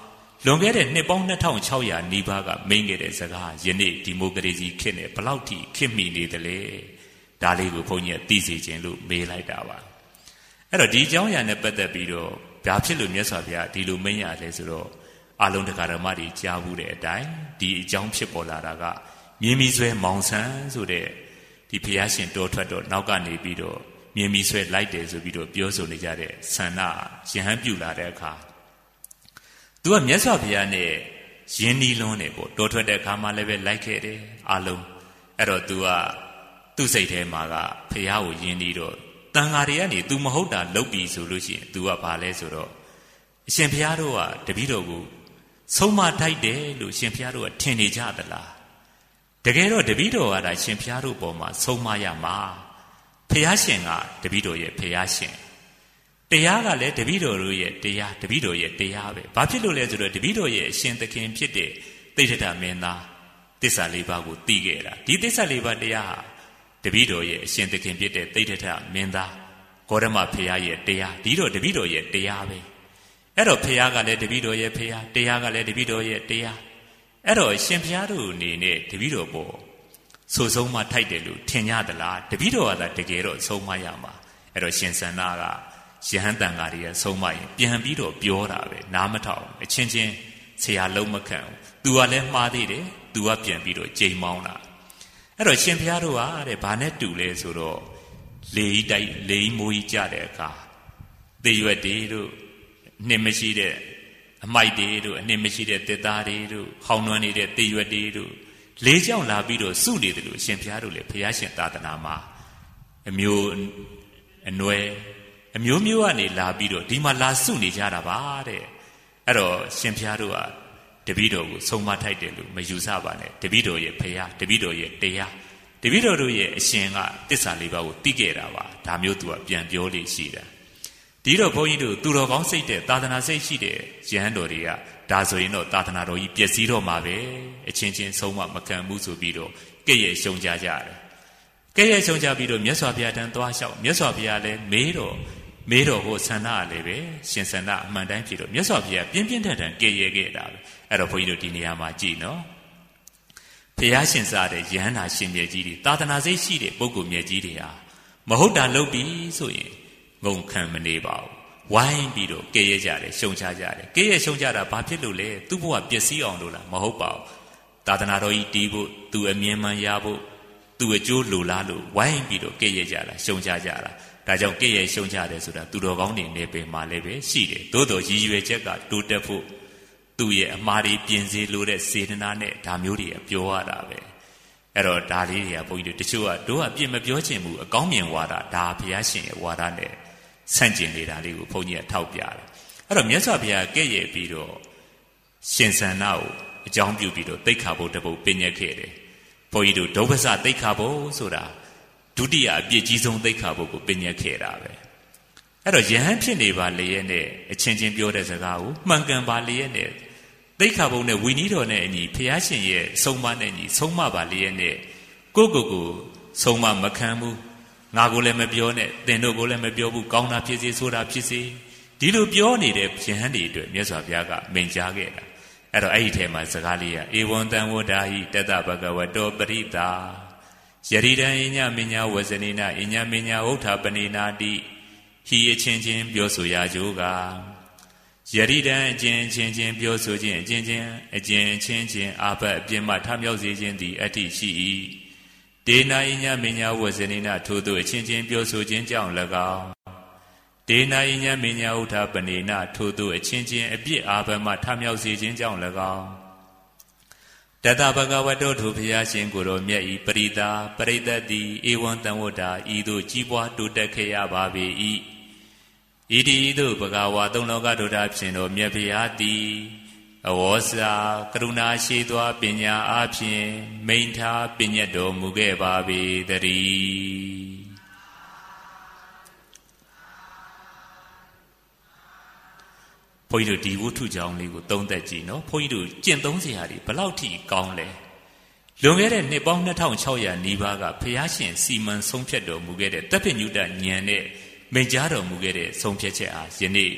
လွန်ခဲ့တဲ့နှစ်ပေါင်း2600နီးပါးကမိန့်ခဲ့တဲ့စကားယနေ့ဒီမိုကရေစီခေတ်နဲ့ဘလောက်ထိခေတ်မီနေတယ်လဲဒါလေးကိုဘုန်းကြီးကသိစေခြင်းလို့မေးလိုက်တာပါအဲ့တော့ဒီအကြောင်းအရာနဲ့ပတ်သက်ပြီးတော့ဘာဖြစ်လို့မြတ်စွာဘုရားဒီလိုမိန့်ရလဲဆိုတော့အလုံးတက္ကရာမတွေကြားဘူးတဲ့အတိုင်းဒီအကြောင်းဖြစ်ပေါ်လာတာကမြင်းမီဆွဲမောင်ဆန်းဆိုတဲ့ဒီဘုရားရှင်တော်ထွက်တော့နောက်ကနေပြီးတော့မြင်းမီဆွဲလိုက်တယ်ဆိုပြီးတော့ပြောဆိုနေကြတဲ့ဆန္ဒယဟန်ပြုလာတဲ့အခါသူကမြတ်စွာဘုရားနဲ့ယဉ်နီးလွန်းတယ်ပေါ့တော်ထွက်တဲ့အခါမှလည်းပဲလိုက်ခဲ့တယ်အလုံးအဲ့တော့သူကသူ့စိတ်ထဲမှာကဘုရားကိုယဉ်နီးတော့တန်ဃာတွေကနေ तू မဟုတ်တာလုပ်ပြီဆိုလို့ရှိရင် तू ကဘာလဲဆိုတော့အရှင်ဘုရားတို့ကတပည့်တော်ကိုဆုံးမထိုက်တယ်လို့ရှင်ဘုရားတို့ကထင်နေကြသလားတကယ်တော့တပည့်တော်ကဒါရှင်ဘုရားတို့ပေါ်မှာဆုံးမရမှာဘုရားရှင်ကတပည့်တော်ရဲ့ဘုရားရှင်တရားကလည်းတပည့်တော်တို့ရဲ့တရားတပည့်တော်ရဲ့တရားပဲဘာဖြစ်လို့လဲဆိုတော့တပည့်တော်ရဲ့အရှင်သခင်ဖြစ်တဲ့သိဋ္ဌမင်းသားသစ္စာလေးပါးကိုသိခဲ့တာဒီသစ္စာလေးပါးတရားဟာတပည့်တော်ရဲ့အရှင်သခင်ဖြစ်တဲ့သိဋ္ဌမင်းသားဂေါတမဘုရားရဲ့တရားဒီတော့တပည့်တော်ရဲ့တရားပဲအဲ့တော့ဘုရားကလည်းတပည့်တော်ရဲ့ဘုရားတရားကလည်းတပည့်တော်ရဲ့တရားအဲ့တော့ရှင်ဘုရားတို့အနေနဲ့တပည့်တော်ပေါ်ဆိုဆုံးမထိုက်တယ်လို့ထင်ကြသလားတပည့်တော်ကသာတကယ်တော့ဆုံးမရမှာအဲ့တော့ရှင်စန္ဒကယဟန်တန်ဃာတွေရဲ့ဆုံးမရင်ပြန်ပြီးတော့ပြောတာပဲနားမထောင်အချင်းချင်းဆရာလုံးမခံဘူးသူကလည်းမှားသေးတယ်သူကပြန်ပြီးတော့ကြိမ်မောင်းတာအဲ့တော့ရှင်ဘုရားတို့ကတဲ့ဘာနဲ့တူလဲဆိုတော့လေမိုးကြီးကြတဲ့အခါသေရွက်တွေတို့နှစ်မရှိတဲ့အမိုက်တွေတို့အနှစ်မရှိတဲ့တစ်သားတွေတို့ဟောင်းနှွမ်းနေတဲ့သေရွက်တွေတို့လေးကြောင်လာပြီးတော့စုနေတယ်လို့ရှင်ဘုရားတို့လည်းဘုရားရှင်သာသနာမှာအမျိုးအနွယ်အမျိုးမျိုးကနေလာပြီးတော့ဒီမှာလာစုနေကြတာပါတဲ့အဲ့တော့ရှင်ဘုရားတို့ကတပည့်တော်ကိုဆုံးမထိုက်တယ်လို့မယူဆပါနဲ့တပည့်တော်ရဲ့ဘုရားတပည့်တော်ရဲ့တရားတပည့်တော်တို့ရဲ့အရှင်ကသစ္စာလေးပါးကိုသိခဲ့တာပါဒါမျိုးသူကပြန်ပြောလို့ရှိတာဒီတော့ဘုန်းကြီးတို့သူတော်ကောင်းစိတ်တဲ့သာသနာစိတ်ရှိတဲ့ယဟန်တော်တွေကဒါဆိုရင်တော့သာသနာတော်ကြီးပျက်စီးတော့မှာပဲအချင်းချင်းဆုံးမမခံဘူးဆိုပြီးတော့ကဲ့ရဲ့ရှုံကြကြတယ်ကဲ့ရဲ့ရှုံကြပြီးတော့မြတ်စွာဘုရားတန်သွားလျှောက်မြတ်စွာဘုရားလည်းမေးတော့ဟိုဆန္ဒကလည်းပဲရှင်ဆန္ဒအမှန်တိုင်းဖြစ်တော့မြတ်စွာဘုရားပြင်းပြင်းထန်ထန်ကဲ့ရဲ့ခဲ့တာပဲအဲ့တော့ဘုန်းကြီးတို့ဒီနေရာမှာကြည်နော်ဘုရားရှင်စားတဲ့ယဟန္တာရှင်မြတ်ကြီးတွေသာသနာစိတ်ရှိတဲ့ပုဂ္ဂိုလ်မြတ်ကြီးတွေဟာမဟုတ်တာလုပ်ပြီးဆိုရင်ငုံခံမနေပါဘူးဝိုင်းပြီးတော့ကဲ့ရဲ့ကြတယ်ရှုံချကြတယ်ကဲ့ရဲ့ရှုံချတာဘာဖြစ်လို့လဲသူ့ဘဝပျက်စီးအောင်လို့လားမဟုတ်ပါဘူးသာသနာတော်ကြီးတီးဖို့သူအမြင်မှန်ရဖို့သူအကျိုးလိုလားလို့ဝိုင်းပြီးတော့ကဲ့ရဲ့ကြတာရှုံချကြတာဒါကြောင့်ကဲ့ရဲ့ရှုံချတယ်ဆိုတာသူတော်ကောင်းတွေနေပင်မှာလည်းပဲရှိတယ်သို့တော်ရည်ရွယ်ချက်ကတိုးတက်ဖို့သူ့ရဲ့အမှားတွေပြင်စေလိုတဲ့စေတနာနဲ့ဒါမျိုးတွေပြောရတာပဲအဲ့တော့ဒါလေးတွေကဘုန်းကြီးတို့တချို့ကတို့အပြစ်မပြောချင်ဘူးအကောင်းမြင်ဝါဒဒါဘုရားရှင်ရဲ့ဝါဒနဲ့ဆန့်ကျင်နေတာလေးကိုဘုန်းကြီးကထောက်ပြတယ်အဲ့တော့မြတ်စွာဘုရားကဲ့ရဲ့ပြီးတော့ရှင်စန္ဒကိုအကြောင်းပြုပြီးတော့သိက္ခာပုဒ်တစ်ပုဒ်ပညတ်ခဲ့တယ်ဘုန်းကြီးတို့ဒုဗ္ဗစသိက္ခာပုဒ်ဆိုတာဒုတိယအပြည့်ကြီးဆုံးသိက္ခာပုဒ်ကိုပညတ်ခဲ့တာပဲအဲ့တော့ယဟန်ဖြစ်နေပါလေရဲ့နဲ့အချင်းချင်းပြောတဲ့စကားကိုမှန်ကန်ပါလေရဲ့နဲ့သိက္ခာပုဒ်နဲ့ဝိနည်းတော်နဲ့အညီဘုရားရှင်ရဲ့ဆုံးမနဲ့အညီဆုံးမပါလေရဲ့နဲ့ကိုဆုံးမမခံဘူးငါကိုလည်းမပြောနဲ့သင်တို့ကိုလည်းမပြောဘူးကောင်းတာဖြစ်စေဆိုးတာဖြစ်စေဒီလိုပြောနေတဲ့ယဟန်တွေအတွက်မြတ်စွာဘုရားကမိန့်ကြားခဲ့တာအဲ့တော့အဲ့ဒီထဲမှာစကားလေးကဧဝံတံဝဒ္ဓဟိတတဗကဝတောပရိတာယရိတံအညမညာဝဇနိနာအညမညာဥဋ္ဌပဏိနာတိဟိအချင်းချင်းပြောဆိုရကြိုးကယရိတံအချင်းချင်းပြောဆိုခြင်းအချင်းချင်းအာဘတ်အပြင်းမှထမြောက်စေခြင်းသည်အတ္တိရှိ၏ဒေနာအညမညာဝဇနိနာထို့သောအချင်းချင်းပြောဆိုခြင်းကြောင့်၎င်းဒေနာအညမညာဥဋ္ဌပဏိနာထို့သောအချင်းချင်းအပြစ်အာဘတ်မှထမြောက်စေခြင်းကြောင့်၎င်းတတဗကဝတ္တောထိုဘုရားရှင်ကိုယ်တော်မြတ်ဤပရိသတ်သည်ဧဝံတံဝတ္တာဤသို့ကြီးပွားတိုးတက်ခဲ့ရပါပေ၏ဣတိသို့ဘဂဝါသုံးလောကဒုတာဖြင့်တော်မြတ်ဘုရားသည်အဝေါစာကရုဏာရှိသောပညာအားဖြင့်မိန့်ထားပညတ်တော်မူခဲ့ပါပေတည်းဘုန်းကြီးတို့ဒီဝတ္ထုကြောင့်လေးကိုသုံးသက်ကြည့်နော်ဘုန်းကြီးတို့ကျင့်သုံးစရာတွေဘလောက်ထိကောင်းလဲလွန်ခဲ့တဲ့နှစ်ပေါင်း2600နီးပါးကဘုရားရှင်စီမံဆုံးဖြတ်တော်မူခဲ့တဲ့တပ္ပညုတဉာဏ်နဲ့မိန့်ကြားတော်မူခဲ့တဲ့ဆုံးဖြတ်ချက်အားယနေ့ဘ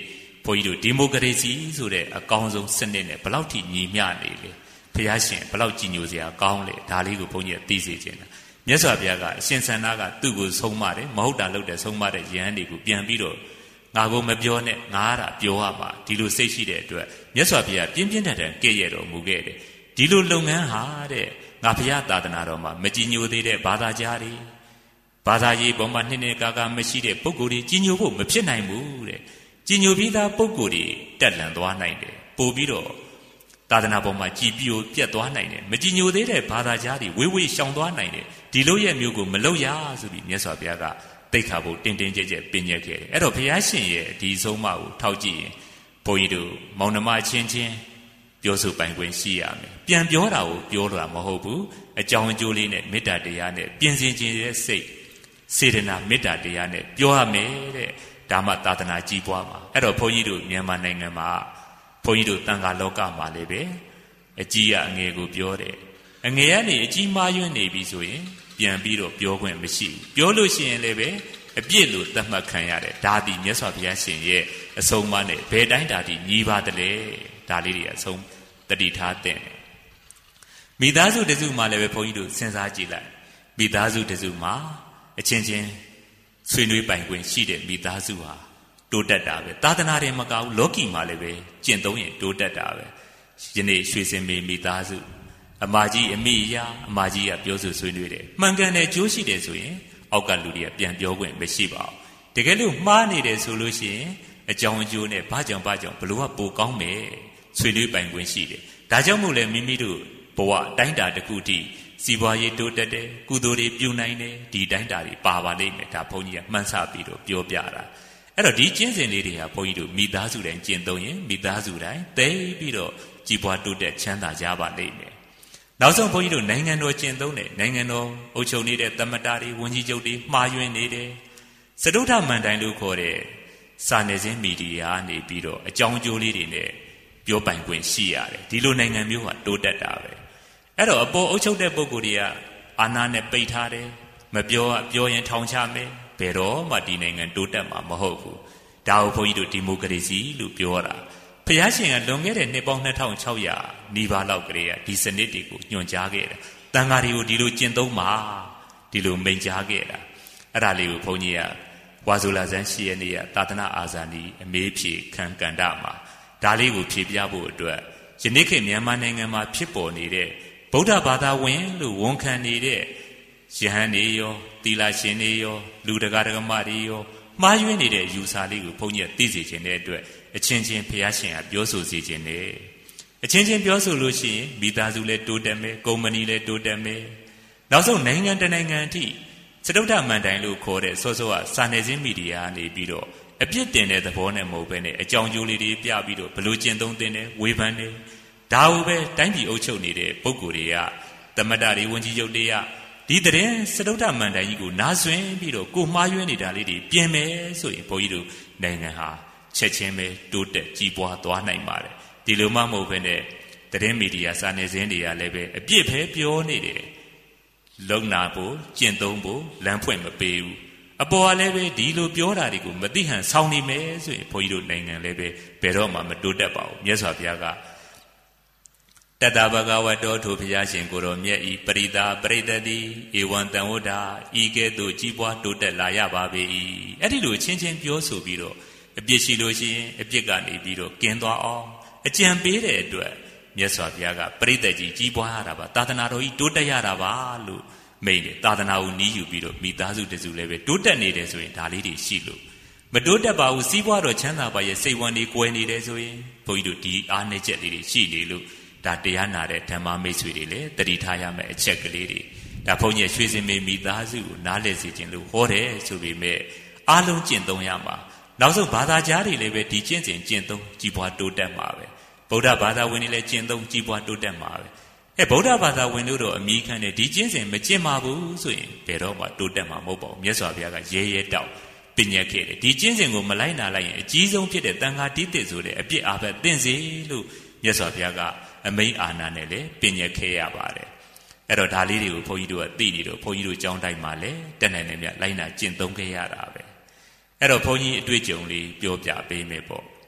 ဘုန်းကြီးတို့ဒီမိုကရေစီဆိုတဲ့အကောင်းဆုံးစနစ်နဲ့ဘယ်လောက်ထိညီမျှနေလဲဘုရားရှင်ဘယ်လောက်ကြည်ညိုစရာကောင်းလဲဒါလေးကိုဘုန်းကြီးကသိစေချင်တာမြတ်စွာဘုရားကအရှင်ဆန္ဒကသူ့ကိုဆုံးမတယ်မဟုတ်တာလုပ်တယ်ဆုံးမတဲ့ယဟန်တွေကိုပြန်ပြီးတော့ငါကိုမပြောနဲ့ငါကပြောရမှာဒီလိုစိတ်ရှိတဲ့အတွက်မြတ်စွာဘုရားပြင်းပြင်းထန်ထန်ကဲ့ရဲ့တော်မူခဲ့တယ်ဒီလိုလုပ်ငန်းဟာတဲ့ငါဘုရားသာသနာတော်မှာမကြည်ညိုသေးတဲ့ဘာသာကြားတွေဘာသာရေးပေါ်မှာနှစ်ကာမရှိတဲ့ပုဂ္ဂိုလ်တွေကြည်ညိုဖို့မဖြစ်နိုင်ဘူးတဲ့ကြည်ညိုပြီးသားပုဂ္ဂိုလ်တွေတက်လန်သွားနိုင်တယ်ပို့ပြီးတော့သာသနာပေါ်မှာကြည်ပြိုပြတ်သွားနိုင်တယ်မကြည်ညိုသေးတဲ့ဘာသာကြားတွေဝေးရှောင်သွားနိုင်တယ်ဒီလိုရဲ့မျိုးကိုမလုပ်ရဆိုပြီးမြတ်စွာဘုရားကတိတ်ခါဖို့တင်းတင်းကြပ်ကြပ်ပင်ညက်ခဲ့တယ်အဲ့တော့ဘုရားရှင်ရဲ့ဒီဆုံးမကိုထောက်ကြည့်ရင်ဘုန်းကြီးတို့မောင်နှမချင်းချင်းပြောဆိုပိုင်ခွင့်ရှိရမယ်ပြန်ပြောတာကိုပြောတာမဟုတ်ဘူးအကြောင်းအကျိုးလေးနဲ့မေတ္တာတရားနဲ့ပြင်ဆင်ခြင်းရဲ့စိတ်စေတနာမေတ္တာတရားနဲ့ပြောရမယ်တဲ့ဒါမှသာသနာကြီးပွားမှာအဲ့တော့ဘုန်းကြီးတို့မြန်မာနိုင်ငံမှာဘုန်းကြီးတို့တန်ခါလောကမှာလည်းပဲအကြီးကအငယ်ကိုပြောတယ်အငယ်ကနေအကြီးမားယွန်းနေပြီဆိုရင်ပြန်ပြီးတော့ပြောခွင့်မရှိဘူးပြောလို့ရှိရင်လည်းပဲအပြစ်လို့သတ်မှတ်ခံရတယ်ဒါဒီမြတ်စွာဘုရားရှင်ရဲ့အဆုံးအမနဲ့ဘယ်တိုင်းဒါဒီညီပါတယ်လေဒါလေးတွေအဆုံးတတိထားတဲ့မိသားစုတစုမှလည်းပဲဘုန်းကြီးတို့စဉ်းစားကြည့်လိုက်မိသားစုတစုမှာအချင်းချင်းဆွေးနွေးပိုင်ခွင့်ရှိတဲ့မိသားစုဟာတိုးတက်တာပဲသာသနာတွေမကဘူးလောကီမှာလည်းပဲကျင့်သုံးရင်တိုးတက်တာပဲယနေ့ရွှေစင်မေမိသားစုအမကြီးအမိရအမကြီးကပြောဆိုဆွေးနွေးတယ်မှန်ကန်တဲ့ကြိုးရှိတယ်ဆိုရင်အောက်ကလူတွေကပြန်ပြောခွင့်မရှိပါဘူးတကယ်လို့မှားနေတယ်ဆိုလို့ရှိရင်အကြောင်းအကျိုးနဲ့ဘာကြောင့်ဘလို့ကပိုကောင်းမယ်ဆွေးနွေးပိုင်ခွင့်ရှိတယ်ဒါကြောင့်မို့လဲမိမိတို့ဘဝတိုင်းတာတစ်ခုတည်းစီးပွားရေးတိုးတက်တယ်ကုသိုလ်တွေပြုနိုင်တယ်ဒီတိုင်းတာတွေပါပါလိမ့်မယ်ဒါဘုန်းကြီးကမှန်းဆပြီးတော့ပြောပြတာအဲ့တော့ဒီကျင့်စဉ်လေးတွေဟာဘုန်းကြီးတို့မိသားစုတိုင်းကျင့်သုံးရင်မိသားစုတိုင်းသိပြီးတော့ကြီးပွားတိုးတက်ချမ်းသာကြပါလိမ့်မယ်နောက်ဆုံးဘုန်းကြီးတို့နိုင်ငံတော်ကျင့်သုံးတယ်နိုင်ငံတော်အုပ်ချုပ်နေတဲ့သမ္မတတွေဝန်ကြီးချုပ်တွေမှားယွင်းနေတယ်စတုထမန္တိုင်လို့ခေါ်တဲ့စာနယ်ဇင်းမီဒီယာနေပြီးတော့အကြောင်းအကျိုးလေးတွေနဲ့ပြောပိုင်ခွင့်ရှိရတယ်ဒီလိုနိုင်ငံမျိုးကတိုးတက်တာပဲအဲ့တော့အပေါ်အုပ်ချုပ်တဲ့ပုဂ္ဂိုလ်တွေကအာဏာနဲ့ပိတ်ထားတယ်မပြောရင်ထောင်ချမယ်ဘယ်တော့မှဒီနိုင်ငံတိုးတက်မှာမဟုတ်ဘူးဒါကိုဘုန်းကြီးတို့ဒီမိုကရေစီလို့ပြောတာဘုရားရှင်ကလွန်ခဲ့တဲ့နှစ်ပေါင်း2600နီးပါးလောက်ကလေးကဒီစနစ်တွေကိုညွှန်ကြားခဲ့တယ်တန်ဃာတွေကိုဒီလိုကျင့်သုံးပါဒီလိုမိန့်ကြားခဲ့တာအဲ့ဒါလေးကိုဘုန်းကြီးကဝါဆိုလာဇန်ရှိရနေ့ကသာသနာအာဇာနည်အမေးဖြေခံကန္တမှာဒါလေးကိုဖြေပြဖို့အတွက်ယနေ့ခေတ်မြန်မာနိုင်ငံမှာဖြစ်ပေါ်နေတဲ့ဗုဒ္ဓဘာသာဝင်လို့ဝန်ခံနေတဲ့ယဟန်တွေရောသီလရှင်တွေရောလူတကာဒကမတွေရောမှားယွင်းနေတဲ့အယူဆလေးကိုဘုန်းကြီးကသိစေခြင်းတဲ့အတွက်အချင်းချင်းဘုရားရှင်ကပြောဆိုစေခြင်းနဲ့အချင်းချင်းပြောဆိုလို့ရှိရင်မိသားစုလည်းတိုးတက်မယ်ကုမ္ပဏီလည်းတိုးတက်မယ်နောက်ဆုံးနိုင်ငံတနိုင်ငံအထိစတုတ္ထမန္တိုင်လို့ခေါ်တဲ့စောစောကစာနယ်ဇင်းမီဒီယာနေပြီးတော့အပြစ်တင်တဲ့သဘောနဲ့မဟုတ်ဘဲနဲ့အကြောင်းကျိုးလေးတွေပြပြီးတော့ဘလို့ကျင့်သုံးတင်တယ်ဝေဖန်တယ်ဒါဟုပဲတိုင်းပြည်အုပ်ချုပ်နေတဲ့ပုဂ္ဂိုလ်တွေကသမတတွေဝန်ကြီးချုပ်တွေကဒီတဲ့စတုတ္ထမန္တိုင်ကြီးကိုနားဆွင့်ပြီးတော့ကိုမှားယွင်းနေတာလေးတွေပြင်မယ်ဆိုရင်ဘုန်းကြီးတို့နိုင်ငံဟာချက်ချင်းပဲတိုးတက်ကြီးပွားသွားနိုင်ပါတယ်ဒီလိုမှမဟုတ်ဘဲနဲ့သတင်းမီဒီယာစာနယ်ဇင်းတွေကလည်းပဲအပြစ်ပဲပြောနေတယ်လုံနာဖို့ကျင့်သုံးဖို့လမ်းဖွင့်မပေးဘူးအပေါ်ကလည်းပဲဒီလိုပြောတာတွေကိုမသိဟန်ဆောင်းနေမယ်ဆိုရင်ဘုန်းကြီးတို့နိုင်ငံလည်းပဲဘယ်တော့မှမတိုးတက်ပါဘူးမြတ်စွာဘုရားကတတဘဂဝတောထိုဘုရားရှင်ကိုယ်တော်မြတ်ဤပရိသာပရိသတိဧဝံတံဝဋ္ဌာဤကဲ့သို့ကြီးပွားတိုးတက်လာရပါပေ၏အဲ့ဒီလိုချင်းချင်းပြောဆိုပြီးတော့အပြစ်ရှိလို့ရှိရင်အပြစ်ကနေပြီးတော့ကင်းသွားအောင်အကြံပေးတဲ့အတွက်မြတ်စွာဘုရားကပရိသတ်ကြီးကြီးပွားရတာပါသာသနာတော်ကြီးတိုးတက်ရတာပါလို့မိန့်တယ်သာသနာကိုနီးယူပြီးတော့မိသားစုတစုလည်းပဲတိုးတက်နေတယ်ဆိုရင်ဒါလေးတွေရှိလို့မတိုးတက်ပါဘူးစီးပွားတော်ချမ်းသာပါရဲ့စိတ်ဝမ်းတွေကွယ်နေတယ်ဆိုရင်ဘုန်းကြီးတို့ဒီအားနည်းချက်လေးတွေရှိနေလို့ဒါတရားနာတဲ့ဓမ္မမိတ်ဆွေတွေလည်းတတိထားရမယ့်အချက်ကလေးတွေဒါဘုန်းကြီးရွှေစင်မေမိသားစုကိုနားလည်စေခြင်းလို့ဟောတယ်ဆိုပေမဲ့အားလုံးကျင့်သုံးရမှာနောက်ဆုံးဘာသာကြားတွေလည်းပဲဒီကျင့်စဉ်ကျင့်သုံးကြီးပွားတိုးတက်မှာပဲဗုဒ္ဓဘာသာဝင်တွေလည်းကျင့်သုံးကြီးပွားတိုးတက်မှာပဲဗုဒ္ဓဘာသာဝင်တို့တော့အမိခံတယ်ဒီကျင့်စဉ်မကျင့်ပါဘူးဆိုရင်ဘယ်တော့မှတိုးတက်မှာမဟုတ်ပါဘူးမြတ်စွာဘုရားကရဲရဲတောက်ပညတ်ခဲ့တယ်ဒီကျင့်စဉ်ကိုမလိုက်နာလိုက်ရင်အကြီးဆုံးဖြစ်တဲ့တန်ခါတိတိဆိုတဲ့အပြစ်အာဘတ်သင့်စေလို့မြတ်စွာဘုရားကအမိန့်အာဏာနဲ့လည်းပညတ်ခဲ့ရပါတယ်အဲ့တော့ဒါလေးတွေကိုဘုန်းကြီးတို့ကသိနေတော့ဘုန်းကြီးတို့ကျောင်းတိုင်းမှာလည်းတက်နိုင်နေမြလိုက်နာကျင့်သုံးခဲ့ရတာပဲအဲ့တော့ဘုန်းကြီးအတွေ့အကြုံလေးပြောပြပေးမယ်ပေါ့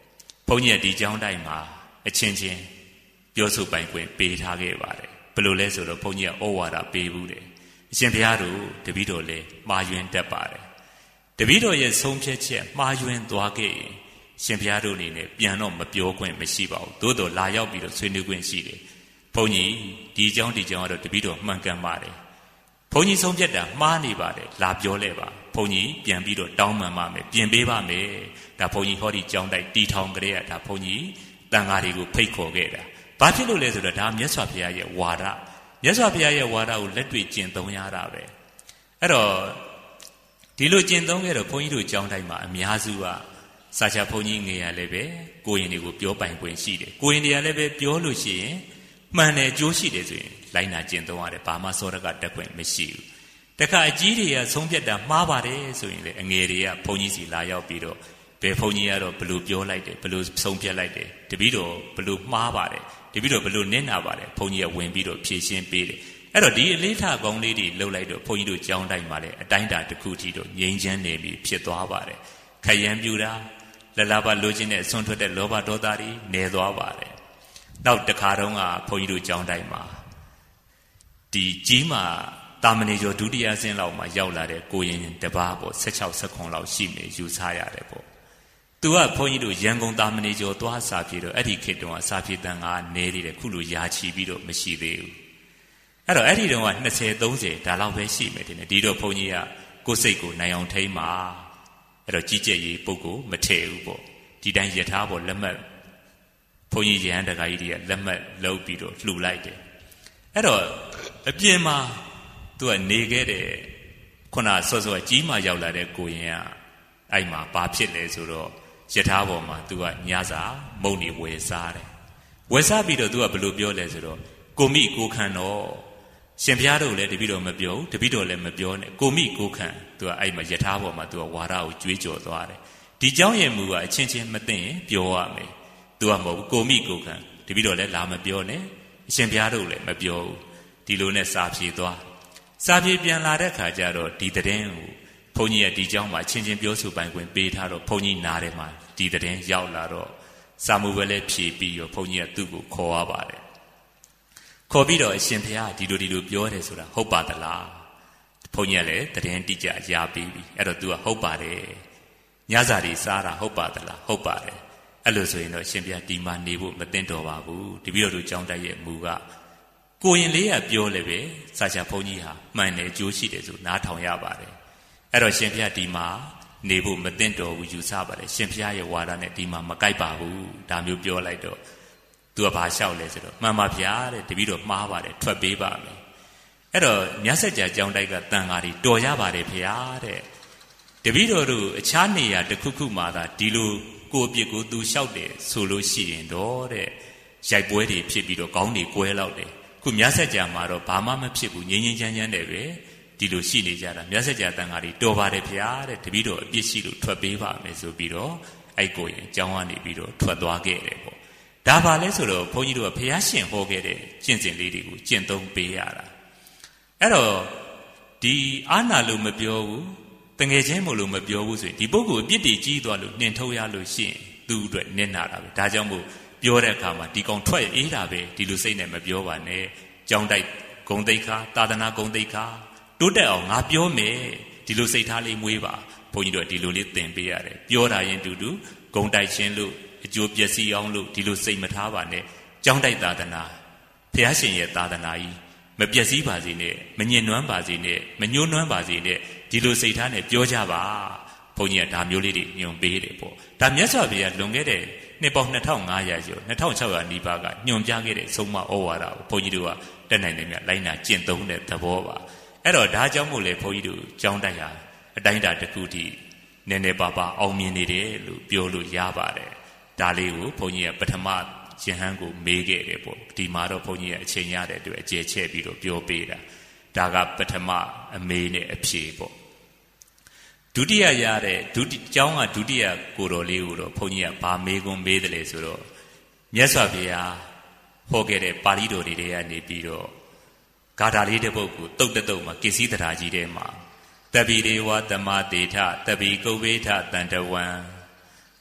ဘုန်းကြီးကဒီเจ้าတိုင်းမှာအချင်းချင်းပြောဆိုပိုင်ခွင့်ပေးထားခဲ့ပါတယ်ဘယ်လိုလဲဆိုတော့ဘုန်းကြီးကဩဝါဒပေးဘူးတယ်အရှင်ဘုရားတို့တပည့်တော်လည်းမှားယွင်းတတ်ပါတယ်တပည့်တော်ရဲ့ဆုံးဖြတ်ချက်မှားယွင်းသွားခဲ့ရင်ရှင်ဘုရားတို့အနေနဲ့ပြန်တော့မပြောခွင့်မရှိပါဘူးသို့တော်လာရောက်ပြီးတော့ဆွေးနွေးခွင့်ရှိတယ်ဘုန်းကြီးဒီเจ้าကတော့တပည့်တော်မှန်ကန်ပါတယ်ဘုန်းကြီးဆုံးဖြတ်တာမှားနေပါတယ်လာပြောလဲပါဘုန်းကြီးပြန်ပြီးတော့တောင်းပန်ပါမယ်ပြင်ပေးပါမယ်ဒါဘုန်းကြီးဟောဒီเจ้าတိုက်တီထောင်ကြတဲ့ဒါဘုန်းကြီးတန်ဃာတွေကိုဖိတ်ခေါ်ခဲ့တာဘာဖြစ်လို့လဲဆိုတော့ဒါမြတ်စွာဘုရားရဲ့ဝါဒမြတ်စွာဘုရားရဲ့ဝါဒကိုလက်တွေ့ကျင့်သုံးရတာပဲအဲ့တော့ဒီလိုကျင့်သုံးခဲ့တော့ဘုန်းကြီးတို့เจ้าတိုက်မှာအများစုကစာချဘုန်းကြီးငယ်ရလည်းပဲကိုရင်တွေကိုပြောပိုင်ခွင့်ရှိတယ်ကိုရင်တွေကလည်းပဲပြောလို့ရှိရင်မှန်တယ်ကြိုးရှိတယ်ဆိုရင်လိုက်နာကျင့်သုံးရတယ်ဘာမှစောရကတက်ခွင့်မရှိဘူးတခါအကြီးတွေကဆုံးဖြတ်တာမှားပါတယ်ဆိုရင်လေအငယ်တွေကဘုန်းကြီးစီလာရောက်ပြီးတော့ဘယ်ဘုန်းကြီးကတော့ဘလို့ပြောလိုက်တယ်ဘလို့ဆုံးဖြတ်လိုက်တယ်တပည့်တော်ဘလို့မှားပါတယ်တပည့်တော်ဘလို့နင့်နာပါတယ်ဘုန်းကြီးကဝင်ပြီးတော့ဖြည့်ရှင်းပေးတယ်အဲ့တော့ဒီအလေးထားကောင်းလေးတွေလှုပ်လိုက်တော့ဘုန်းကြီးတို့ကြောင်းတိုင်းမှာလည်းအတိုင်းတာတစ်ခုထိတော့ငြိမ်းချမ်းနေပြီဖြစ်သွားပါတယ်ခရမ်းပြူတာလလဘလိုချင်တဲ့ဆွန့်ထွက်တဲ့လောဘဒေါသတွေနေသွားပါတယ်နောက်တစ်ခါတော့ကဘုန်းကြီးတို့ကြောင်းတိုင်းမှာဒီကြီးမှာတာမဏေကျော်ဒုတိယဆင်းလောက်မှာရောက်လာတဲ့ကိုရင်တပားပေါ့16 19လောက်ရှိမယ်ယူဆရတယ်ပေါ့သူကဘုန်းကြီးတို့ရန်ကုန်တာမဏေကျော်သွားစာပြေတော့အဲ့ဒီခေတ်တုန်းကစာပြေတန်ကနေသေးတယ်ခုလိုယာချီပြီးတော့မရှိသေးဘူးအဲ့တော့အဲ့ဒီတုန်းက20 30ဒါလောက်ပဲရှိမယ်တင်တယ်ဒီတော့ဘုန်းကြီးကကိုယ်စိတ်ကိုနိုင်အောင်ထိန်းပါအဲ့တော့ကြီးကျယ်ရေးပုဂ္ဂိုလ်မထည့်ဘူးပေါ့ဒီတိုင်းယထာပေါ်လက်မှတ်ဘုန်းကြီးရဟန်းတကာကြီးတွေကလက်မှတ်လုပ်ပြီးတော့လှူလိုက်တယ်အဲ့တော့အပြင်မှာသူကနေခဲ့တဲ့ခုနစောစောကြီးမှရောက်လာတဲ့ကိုရင်ကအဲ့မှာဘာဖြစ်လဲဆိုတော့ယထာပေါ်မှာသူကညစာမုံနေဝယ်စားတယ်ဝယ်စားပြီးတော့သူကဘယ်လိုပြောလဲဆိုတော့ကိုမိကိုခန့်တော့ရှင်ဘုရားတို့လည်းတပည့်တော်မပြောဘူးတပည့်တော်လည်းမပြောနဲ့ကိုမိကိုခန့်သူကအဲ့မှာယထာပေါ်မှာသူကဝါဒကိုကြွေးကြော်သွားတယ်ဒီเจ้าရဲ့မူကအချင်းချင်းမသိရင်ပြောရမယ်သူကမဟုတ်ဘူးကိုမိကိုခန့်တပည့်တော်လည်းလာမပြောနဲ့အရှင်ဘုရားတို့လည်းမပြောဘူးဒီလိုနဲ့စာပြေသွားစာပြေပြန်လာတဲ့ခါကျတော့ဒီတဲ့င်းကိုဘုန်းကြီးရဲ့ဒီเจ้าမှာချင်းချင်းပြောဆိုပိုင်ခွင့်ပေးထားတော့ဘုန်းကြီးနားထဲမှာဒီတဲ့င်းရောက်လာတော့စာမှုပဲလဲဖြေပြီးရောဘုန်းကြီးကသူ့ကိုခေါ်ရပါတယ်ခေါ်ပြီးတော့အရှင်ဘုရားဒီလိုပြောတယ်ဆိုတာဟုတ်ပါသလားဘုန်းကြီးကလည်းတဲ့င်းတိကျရပြီးပြီအဲ့တော့ तू ကဟုတ်ပါတယ်ညစာတွေစားတာဟုတ်ပါသလားဟုတ်ပါတယ်အဲ့လိုဆိုရင်တော့ရှင်ဘုရားဒီမှာနေဖို့မသင့်တော်ပါဘူးတပည့်တော်တို့ကြောင်းတိုက်ရဲ့မူကကိုရင်လေးကပြောလေပဲစာချဘုန်းကြီးဟာမှန်တယ်အကျိုးရှိတယ်ဆိုနားထောင်ရပါတယ်အဲ့တော့ရှင်ဘုရားဒီမှာနေဖို့မသင့်တော်ဘူးယူဆပါတယ်ရှင်ဘုရားရဲ့ဝါဒနဲ့ဒီမှာမကိုက်ပါဘူးဒါမျိုးပြောလိုက်တော့သူကဘာလျှောက်လဲဆိုတော့မှန်ပါဗျာတဲ့တပည့်တော်မှားပါတယ်ထွက်ပေးပါမယ်အဲ့တော့မြတ်စကြာကြောင်းတိုက်ကတန်ဃာတွေတော်ရပါတယ်ဗျာတဲ့တပည့်တော်တို့အခြားနေရာတစ်ခုခုမှသာဒီလိုကိုအပြစ်ကိုသူလျှောက်တယ်ဆိုလို့ရှိရင်တော့တဲ့ရိုက်ပွဲတွေဖြစ်ပြီးတော့ခေါင်းတွေကွဲလောက်တယ်ခုမြတ်စကြာမှာတော့ဘာမှမဖြစ်ဘူးငြိမ်းငြိမ်းချမ်းချမ်းတယ်ပဲဒီလိုရှိနေကြတာမြတ်စကြာတန်ဃာတွေတော်ပါတယ်ဗျာတဲ့တပည့်တော်အပြစ်ရှိလို့ထွက်ပေးပါမယ်ဆိုပြီးတော့အဲ့ကိုရင်ကျောင်းကနေပြီးတော့ထွက်သွားခဲ့တယ်ပေါ့ဒါပါလဲဆိုတော့ဘုန်းကြီးတို့ကဘုရားရှင်ဟောခဲ့တဲ့ကျင့်စဉ်လေးတွေကိုကျင့်သုံးပေးရတာအဲ့တော့ဒီအာနာလို့မပြောဘူးတငယ်ချင်းမို့လို့မပြောဘူးဆိုရင်ဒီပုဂ္ဂိုလ်အပြစ်တွေကြီးသွားလို့နှင်ထုတ်ရလို့ရှိရင်သူ့အတွက်နစ်နာတာပဲဒါကြောင့်မို့ပြောတဲ့အခါမှာဒီကောင်ထွက်အေးတာပဲဒီလိုစိတ်နဲ့မပြောပါနဲ့ကြောင်းတိုက်ဂုံတိတ်ခါသာသနာဂုံတိတ်ခါတိုးတက်အောင်ငါပြောမယ်ဒီလိုစိတ်ထားလေးမွေးပါဘုန်းကြီးတို့ဒီလိုလေးသင်ပေးရတယ်ပြောတာရင်တူတူဂုံတိုက်ခြင်းလို့အကျိုးပျက်စီးအောင်လို့ဒီလိုစိတ်မထားပါနဲ့ကြောင်းတိုက်သာသနာဘုရားရှင်ရဲ့သာသနာကြီးမပျက်စီးပါစေနဲ့မညှဉ်းနှွမ်းပါစေနဲ့မညှိုးနှွမ်းပါစေနဲ့ဒီလိုစိတ်ထားနဲ့ပြောကြပါဘုန်းကြီးကဒါမျိုးလေးတွေညွှန်ပေးတယ်ပေါ့ဒါမြတ်စွာဘုရားလွန်ခဲ့တဲ့နှစ်ပေါင်း2500ကျော်2600နီးပါးကညွှန်ပြခဲ့တဲ့ဆုံးမဩဝါဒကိုဘုန်းကြီးတို့ကတက်နိုင်တယ်မြတ်လိုက်နာကျင့်သုံးတဲ့သဘောပါအဲ့တော့ဒါကြောင့်မို့လေဘုန်းကြီးတို့ကျောင်းတိုက်ဟာအတိုင်းတာတစ်ခုထိနည်းနည်းပါးပါးအောင်မြင်နေတယ်လို့ပြောလို့ရပါတယ်ဒါလေးကိုဘုန်းကြီးကပထမရှင်ဟန်းကိုမေးခဲ့တယ်ပေါ့ဒီမှာတော့ဘုန်းကြီးကအချိန်ရတဲ့အတွက်အကျယ်ချဲ့ပြီးတော့ပြောပေးတာဒါကပထမအမေးနဲ့အဖြေပေါ့ဒုတိယရတဲ့ကျောင်းကဒုတိယကိုတော်လေးကိုတော့ဘုန်းကြီးကဗာမေးခွန်းမေးတယ်လေဆိုတော့မြတ်စွာဘုရားဟောခဲ့တဲ့ပါဠိတော်တွေထဲကနေပြီးတော့ဂါထာလေးတစ်ပုဒ်ကိုတုတ်တုတ်မှာကိစ္စည်းတရားကြီးထဲမှာတပိဒေဝသမတေထတပိကုဗ္ဗေထတန္တဝံ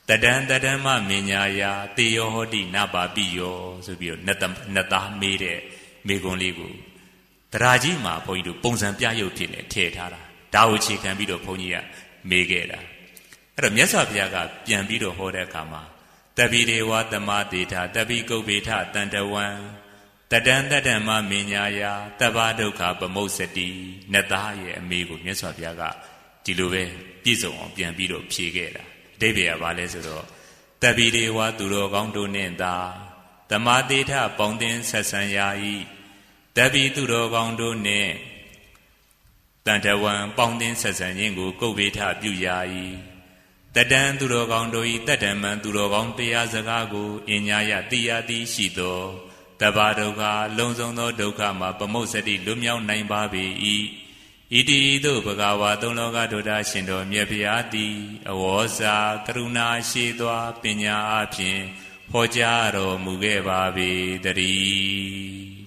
Tadan ma minyaya Teo hodi naba biyo so bio nata made megon ligu. Taraji ma pointu Ponsan Piayo Pine Tetara. Dauchi can be the ponia megeda. At a Mesapiaga, Piambido Hoda Kama. Tabide what the ma data, Tabigo beta, Tantawan. Tadan ma minyaya, Tabadoka Bamoseti, Nataye, amigo, Mesapiaga, Diluve, Piso, Piambido, Pigeda. Devia Valesero. Tabide what Duro Gondo Nenda. The ma data, Bondin Sasanyai. Tabi Duro Gondo Ne. Tantawan, Bondin Sasanyango, Go beta, Buyai. Tadan Duro Gondoi, Tadaman Duro Gondia Zagago, Inyaya Dia di Shito. Tabadoka, Lonzono Dokama, Pamosati, Lumiao Nine Babi, Idi do Bagawa, Donoga Doda Shindo, Miapiati, Awosa, Karuna Shidwa, Pinya Apin, Hojaro, Muge Babi, Dari.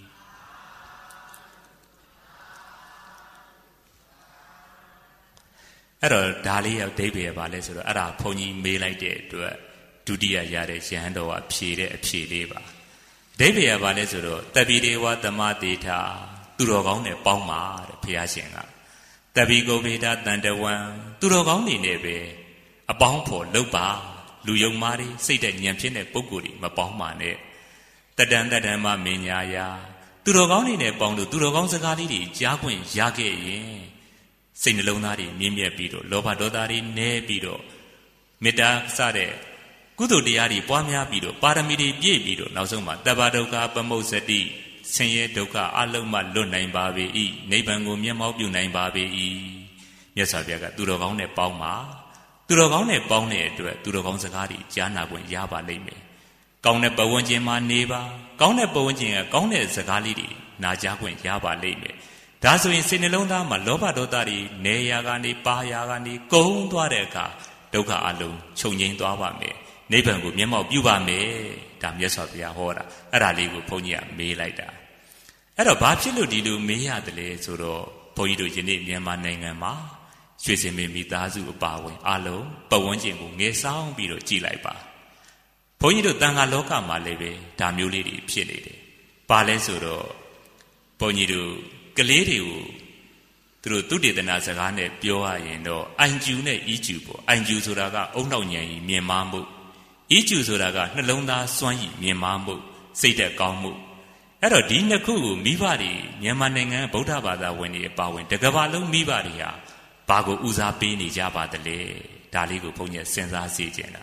Ero Dali of David Vales, Ara Pony may like it to Dudia Yare, Shando, Pshire, Pshireba. David Valesuro, Tabide what the ma data, Durogone, Palma, Piasinga. Tabigo beta than the one, Durogoni nebe, a bomb for Loba, Luyo Mari, Satan Yampine Poguri, Mapomane. Tadama Minyaya, Durogoni ne Bondo, Durogonza Galidi, Jaguin, Yage, Saint Lonari, Mimia Bido, Loba Dodari, Ne Bido, Meda Sade. Kudo diari Pamia Bido, Paramidi Bido, Nazoma, Tabadoka, Pamosati, Senye Doka, Aloma, Lunain Babi, Nebango, Miamau, Unain Babi, Yasabiaga, Durogone Palma, Durogone Bone, Durogonsagari, Jana, when Yaba Leme. Gone Bawanjima Neva, Gone Bawanjia, Gone Zagalidi, Najaquin Yaba Leme. That's when Sinelonda, Maloba Dotari, Neyagani, Payagani, Go Duareka, Doka Alu, Chongin Duavame. Nebango, Memo, Buba me, Dam Yasopia Hora, Araligo Ponia, me like that. At a bachelor dilu me at the lay soro, Poido Jenny Yama Nangama, Swissy me Dazu Bawe, Alo, Bawanjingo, Gay Sound Bido Gilaiba. Poido Danga Loca Maleve, Damulidi, Pilede. Pale soro, Ponido, Galedio. Through Tudi the Nazarane, Pioa, Anjune, Ijubo, Anjusuraga, Ononyai, Miamambu. Ichusuraga, Nalonda, Swanyi, Miamambu, Sita Gamu. At a dinner coup, Mivari, Yamananga, Botabada, when he bowing, the Gavalo, Mivaria, Bago Uza Bini Jaba the Le, Daligo Ponya Senza Sijena.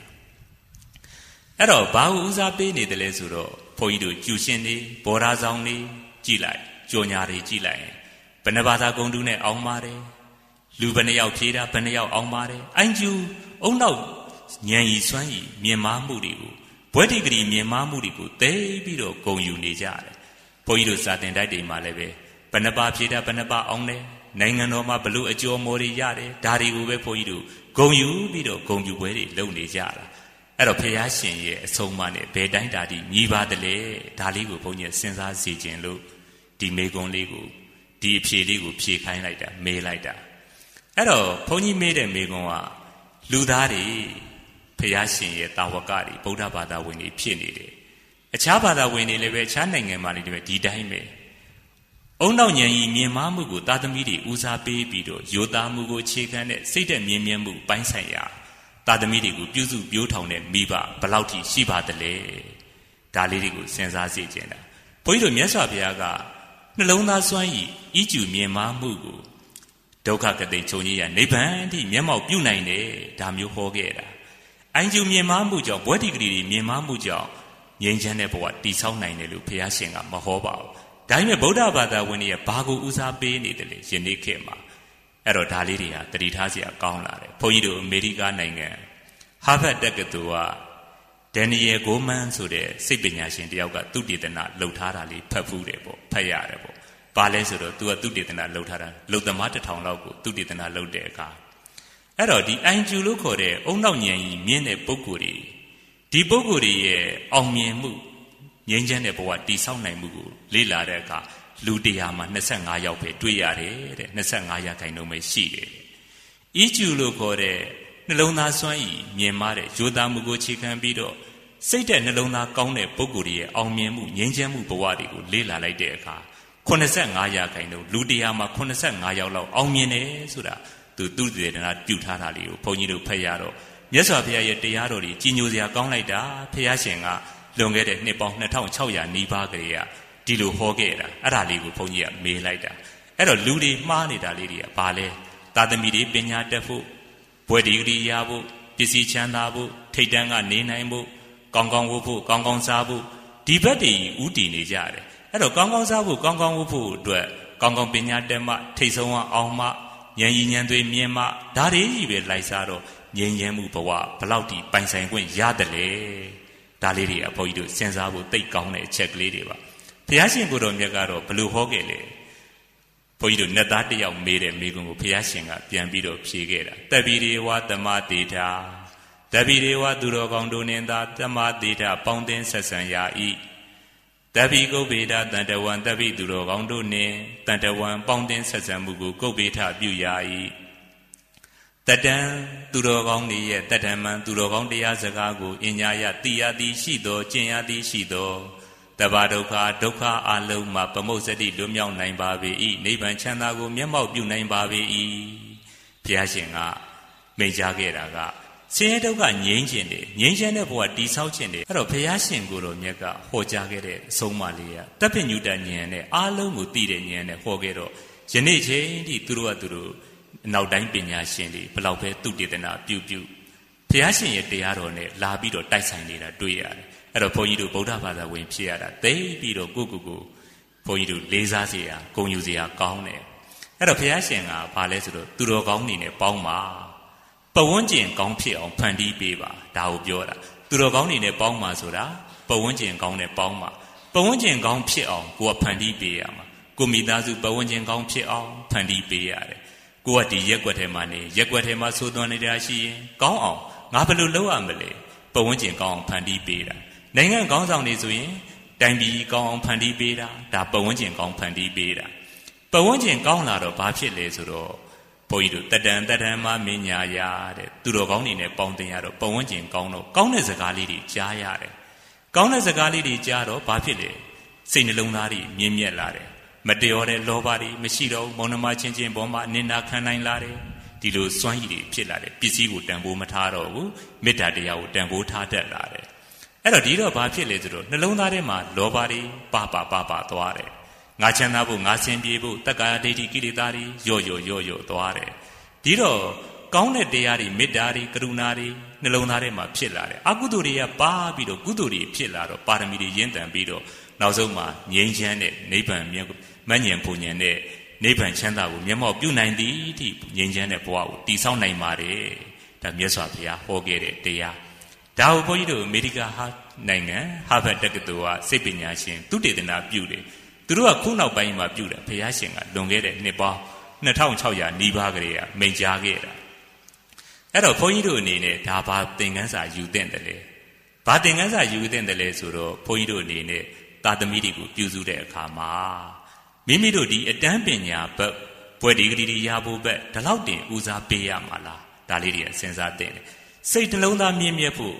At all, Bago Uza Bini the Lesuro, Poido, Jushini, Borazoni, Gilai, Jonyari Gilai, Benabata Gondune, Almare, Lubaneo Pira, Beneo Almare, Anju, oh no. Nyanyi Swanyi, Miamamurigu, Poetically Miamamurigu, they below go you Nijare. Poido Satin Dade Maleve, Panaba Pita Panaba Onle, Nanganoma Balu Ajo Mori Yare, Dari Ube Poidu, go you below go you very low Nijara. At a Payasin ye, so money, Bedan Daddy, Niva de Le, Daligo Ponya Senza Sijin Lu, Di Megon Ligu, Di Piligu, Pikai like that, May like that. At all, Pony made a Megonwa, Ludari. Payasin, Tawakari, Bodabada when he pinned. A Chabada when he lived chanting and money to Didaime. Oh no, Yan, Miamamugu, Tadamidi, Uza Babido, Yoda Mugo chicken, Satan Miamu, Bansaya, Tadamidi, Buzu, Butone, Miba, Balauti, Shiba de Le, Daligu, Senza Sijena. Poido Miasabiaga, Nalona Swanyi, Iju Miamamugu, Doka de Tonia, Nebandi, Miamo Bunaine, Damu Hogera. Anju Miamamuja, Bodigri, Miamamuja, Yanjanepo, Disau Nine, Piasinga, Mahoba. Daime Bodabada when he a Bago Uza Bay Nidale, Jenikema. Erodalidia, the Ritazia Gaunare, Poido, Mediga Nanga. Have a decatua. Denier Goman so de Sibinashin Dioga, Tudi the Nat, Lotarali, Papudebo, Payarebo. Balesero, do a Tudi the Nat Lotara, Lotamata Town Logo, Tudi the Nat Lodeka. Ero di Anju Locode, Ononian, Miene Boguri. Di Boguri, Omiemu, Yanjanepoa, Di Sauna Mugu, Lila Reka, Ludiama, Nasanga Yope, Duyare, Nasanga Kainome Shide. Iju Locode, နှလုံးသားစွမ်းရည်မြင်မာတဲ့ရိုးသားမှုကိုခြေခံပြီးတော့စိတ်တဲ့နှလုံးသားကောင်းတဲ့ပုဂ္ဂိုလ်ရဲ့အောင်မြင်မှုငြိမ်းချမ်းမှုဘဝတွေကိုလေ့လာလိုက်တဲ့အခါ85ရာခိုင်နှုန်းလူတရားမှာ85ယောက်လောက်အောင်မြင်တယ်ဆိုတာသူသေတနာပြုထားတာလေးကိုဘုန်းကြီးတို့ဖတ်ရတော့မြတ်စွာဘုရားရဲ့တရားတော်ကြီးကြီးညိုစရာကောင်းလိုက်တာဘုရားရှင်ကလွန်ခဲ့တဲ့နှစ်ပေါင်း2600နီးပါးကလေးကဒီလိုဟောခဲ့တာအဲ့ဒါလေးကိုဘုန်းကြီးကမေးလိုက်တာအဲ့တော့လူတွေမှားနေတာလေးတွေကဘာလဲသာသမီတွေပညာတတ်ဖို့ဘွယ်ဒီဂရီရဖို့ပစ္စည်းချမ်းသာဖို့ထိတ်တန်းကနေနိုင်ဖို့ကောင်းကောင်းဝတ်ဖို့ကောင်းကောင်းစားဖို့ဒီဘက်တွေဥတည်နေကြတယ်အဲ့တော့ကောင်းကောင်းစားဖို့ကောင်းကောင်းဝတ်ဖို့အတွက်ကောင်းကောင်းပညာတတ်မှထိတ်ဆုံးအောင်မှဉာဏ်ရည်ဉာဏ်သွေးမြင်မှဒါတွေကြီးပဲလိုက်စားတော့ငြိမ်းချမ်းမှုဘဝဘလောက်ထိပိုင်ဆိုင်ခွင့်ရတယ်လေဒါလေးတွေအဘုန်းကြီးတို့စဉ်းစားဖို့သိကောင်းတဲ့အချက်ကလေးတွေပါဘုရားရှင်ကိုယ်တော်မြတ်ကတော့ဘလို့ဟောခဲ့လေဘုန်းကြီးတို့နှစ်သားတစ်ယောက်မေးတဲ့မိကွန်းကိုဘုရားရှင်ကပြန်ပြီးတော့ဖြေခဲ့တာတပိရေဝသမတေထာတပိရေဝသူတော်ကောင်းတို့နှင့်သာသမတေထာပေါင်းသင်းဆက်ဆံရာဤတပိကုတ်ဗေဒတန်တဝံတပိသူတော်ကောင်းတို့နှင့်တန်တဝံပေါင်းသင်းဆက်ဆံမှုကိုကုတ်ဗေဒပြုရာဤတတံသူတော်ကောင်းတွေရဲ့တတ္တမံသူတော်ကောင်းတရားစကားကိုအညာယတိယတိရှိသောကျင့်ရသည်ရှိသောတဘာဒုက္ခဒုက္ခအလုံးမှာပမုတ်စတိလွတ်မြောက်နိုင်ပါပေ၏နိဗ္ဗာန်ချမ်းသာကိုမျက်မှောက်ပြုနိုင်ပါပေ၏ဘုရားရှင်ကမိန့်ကြားခဲ့တာကဆင်းရဲဒုက္ခငြိမ်းခြင်းတယ်ငြိမ်းချမ်းတဲ့ဘဝတည်ဆောက်ခြင်းတယ်အဲ့တော့ဘုရားရှင်ကိုယ်တော်မြတ်ကဟောကြားခဲ့တဲ့အဆုံးအမလေးကတပ္ပညုတဉာဏ်နဲ့အလုံးကိုသိတဲ့ဉာဏ်နဲ့ဟောခဲ့တော့ယနေ့ချိန်ထိသူတို့ကသူတို့နောက်တိုင်းပညာရှင်တွေဘလောက်ပဲသူတည်တနာပြုဘုရားရှင်ရဲ့တရားတော်နဲ့လာပြီးတော့တိုက်ဆိုင်နေတာတွေ့ရတယ်အဲ့တော့ဘုန်းကြီးတို့ဗုဒ္ဓဘာသာဝင်ဖြစ်ရတာသိပြီးတော့ကိုဘုန်းကြီးတို့လေးစားစေရဂုဏ်ယူစေရကောင်းတယ်အဲ့တော့ဘုရားရှင်ကဘာလဲဆိုတော့သူတော်ကောင်းနေနဲ့ပေါင်းပါပဝန်းကျင်ကောင်းဖြစ်အောင်ဖန်တီးပေးပါဒါကိုပြောတာသူတော်ကောင်းနေနဲ့ပေါင်းပါဆိုတာပဝန်းကျင်ကောင်းနဲ့ပေါင်းပါပဝန်းကျင်ကောင်းဖြစ်အောင်ကိုယ်ကဖန်တီးပေးရမှာကိုမိသားစုပဝန်းကျင်ကောင်းဖြစ်အောင်ဖန်တီးပေးရတယ်ကိုကဒီရက်ွက်ထဲမှာနေရက်ွက်ထဲမှာသိုးသွန်းနေတာရှိရင်ကောင်းအောင်ငါဘယ်လိုလုပ်ရမလဲပဝန်းကျင်ကောင်းအောင်ဖန်တီးပေးတာနိုင်ငံကောင်းဆောင်တွေဆိုရင်တိုင်ပြည်ကောင်းအောင်ဖန်တီးပေးတာဒါပဝန်းကျင်ကောင်းဖန်တီးပေးတာပဝန်းကျင်ကောင်းလာတော့ဘာဖြစ်လဲဆိုတော့ဘုန်းကြီးတို့တတန်မှာမညာရတဲ့သူတော်ကောင်းတွေနဲ့ပေါင်းတင်ရတော့ပဝန်းကျင်ကောင်းတော့ကောင်းတဲ့စကားလေးတွေကြားရတယ်ကောင်းတဲ့စကားလေးတွေကြားတော့ဘာဖြစ်လဲစိတ်နှလုံးသားတွေမြင့်မြတ်လာတယ်မတရောတဲ့လောဘတွေမရှိတော့မောင်နှမချင်းချင်းပေါ်မှာအနစ်နာခံနိုင်လာတယ်ဒီလိုစွမ်းရည်တွေဖြစ်လာတယ်ပစ္စည်းကိုတန်ဖိုးမထားတော့ဘူးမေတ္တာတရားကိုတန်ဖိုးထားတတ်လာတယ်အဲ့တော့ဒီတော့ဘာဖြစ်လဲဆိုတော့နှလုံးသားထဲမှာလောဘတွေပါသွားတယ်ငါချမ်းသာဖို့ငါဆင်ပြေဖို့တက္ကာယဒိဋ္ဌိကိလေသာတွေရော့သွားတယ်ဒီတော့ကောင်းတဲ့တရားတွေမေတ္တာတွေကရုဏာတွေနှလုံးသားထဲမှာဖြစ်လာတယ်အကုသိုလ်တွေကပါပြီးတော့ကုသိုလ်တွေဖြစ်လာတော့ပါရမီတွေရင့်တန်ပြီးတော့နောက်ဆုံးမှာငြိမ်းချမ်းတဲ့နိဗ္ဗာန်မဉ္ဇဉ်ပူဉ္ဇဉ်နဲ့နိဗ္ဗာန်ချမ်းသာကိုမျက်မှောက်ပြုနိုင်သည်အထိငြိမ်းချမ်းတဲ့ဘဝကိုတည်ဆောက်နိုင်ပါတယ်ဒါမြတ်စွာဘုရားဟောခဲ့တဲ့တရားဒါကိုဘုန်းကြီးတို့အမေရိကနိုင်ငံဟာဗတ်တက္ကသိုလ်ကစိတ်ပညာရှင်သူတေသနာပြုတယ်သူတို့ကခုနောက်ပိုင်းမှာပြုတယ်ဘုရားရှင်ကလွန်ခဲ့တဲ့နှစ်ပေါင်း2600နီးပါးကလေးကမိန့်ကြားခဲ့တာအဲ့တော့ဘုန်းကြီးတို့အနေနဲ့ဒါဘာသင်ခန်းစာယူသင့်တယ်လဲဘာသင်ခန်းစာယူသင့်တယ်လဲဆိုတော့ဘုန်းကြီးတို့အနေနဲ့သာသမီတွေကိုပြုစုတဲ့အခါမှာမိမိတို့ဒီအတန်းပညာဘက်ဘွယ်ဒီဂရီရဖို့ဘက်ဒီလောက်တင်ဦးစားပေးရမှာလားဒါလေးတွေကစဉ်းစားသင့်တယ်စိတ်နှလုံးသားမြင့်မြတ်ဖို့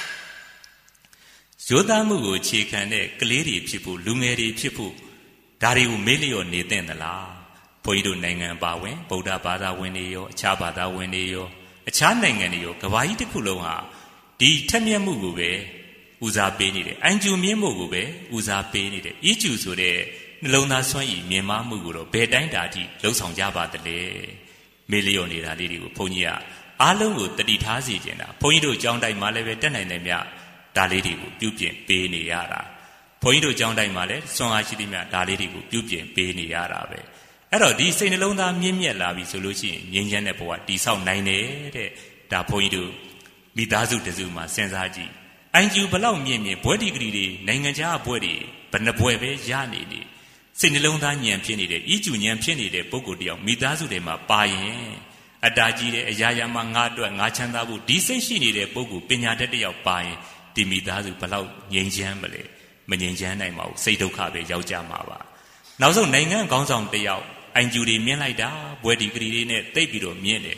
ရိုးသားမှုကိုအခြေခံတဲ့ကလေးတွေဖြစ်ဖို့လူငယ်တွေဖြစ်ဖို့ဒါတွေကိုမေ့လျော့နေသင့်သလားဘုန်းကြီးတို့နိုင်ငံပါဝင်ဗုဒ္ဓဘာသာဝင်တွေရောအခြားဘာသာဝင်တွေရောအခြားနိုင်ငံတွေရောကမ္ဘာကြီးတစ်ခုလုံးဟာဒီထက်မြက်မှုကိုပဲဦးစားပေးနေတယ်အန်ကျူမြင့်မှုကိုပဲဦးစားပေးနေတယ်ဤကျူဆိုတဲ့နှလုံးသားစွမ်းရည်မြင်မာမှုကိုတော့ဘယ်တိုင်းတာထိလှုံ့ဆော်ကြပါသလဲမေ့လျော့နေတာလေးတွေကိုဘုန်းကြီးကအားလုံးကိုတတိထားစီခြင်းတာဘုန်းကြီးတို့ကျောင်းတိုင်းမှာလည်းပဲတက်နိုင်တယ်မြဒါလေးတွေကိုပြုပြင်ပေးနေရတာဘုန်းကြီးတို့ကျောင်းတိုင်းမှာလည်းစွမ်းအားရှိသမျှဒါလေးတွေကိုပြုပြင်ပေးနေရတာပဲအဲ့တော့ဒီစိတ်နှလုံးသားမြင့်မြတ်လာပြီဆိုလို့ရှိရင်ငြိမ်းချမ်းတဲ့ဘဝတည်ဆောက်နိုင်တယ်တဲ့ဒါဘုန်းကြီးတို့မိသားစုတစုမှာစဉ်းစားကြည့်အန်ကျူဘလောက်မြင့်ဘွဲဒီဂရီတွေနိုင်ငံခြားဘွဲတွေဘယ်နှဘွဲပဲရနေနေစိတ်နှလုံးသားဉာဏ်ဖြစ်နေတဲ့ဤကျူဉာဏ်ဖြစ်နေတဲ့ပုဂ္ဂိုလ်တယောက်မိသားစုတွေမှာပါရင်အတားကြီးတဲ့အရာရာမှာငါအတွက်ငါချမ်းသာဖို့ဒီစိတ်ရှိနေတဲ့ပုဂ္ဂိုလ်ပညာတတ်တယောက်ပါရင်ဒီမိသားစုဘလောက်ငြိမ်းချမ်းမလဲမငြိမ်းချမ်းနိုင်ပါဘူးစိတ်ဒုက္ခပဲရောက်ကြမှာပါနောက်ဆုံးနိုင်ငံခေါင်းဆောင်တယောက်အန်ကျူတွေမြင်လိုက်တာဘွဲဒီဂရီတွေနဲ့တိတ်ပြီးတော့မြင်တယ်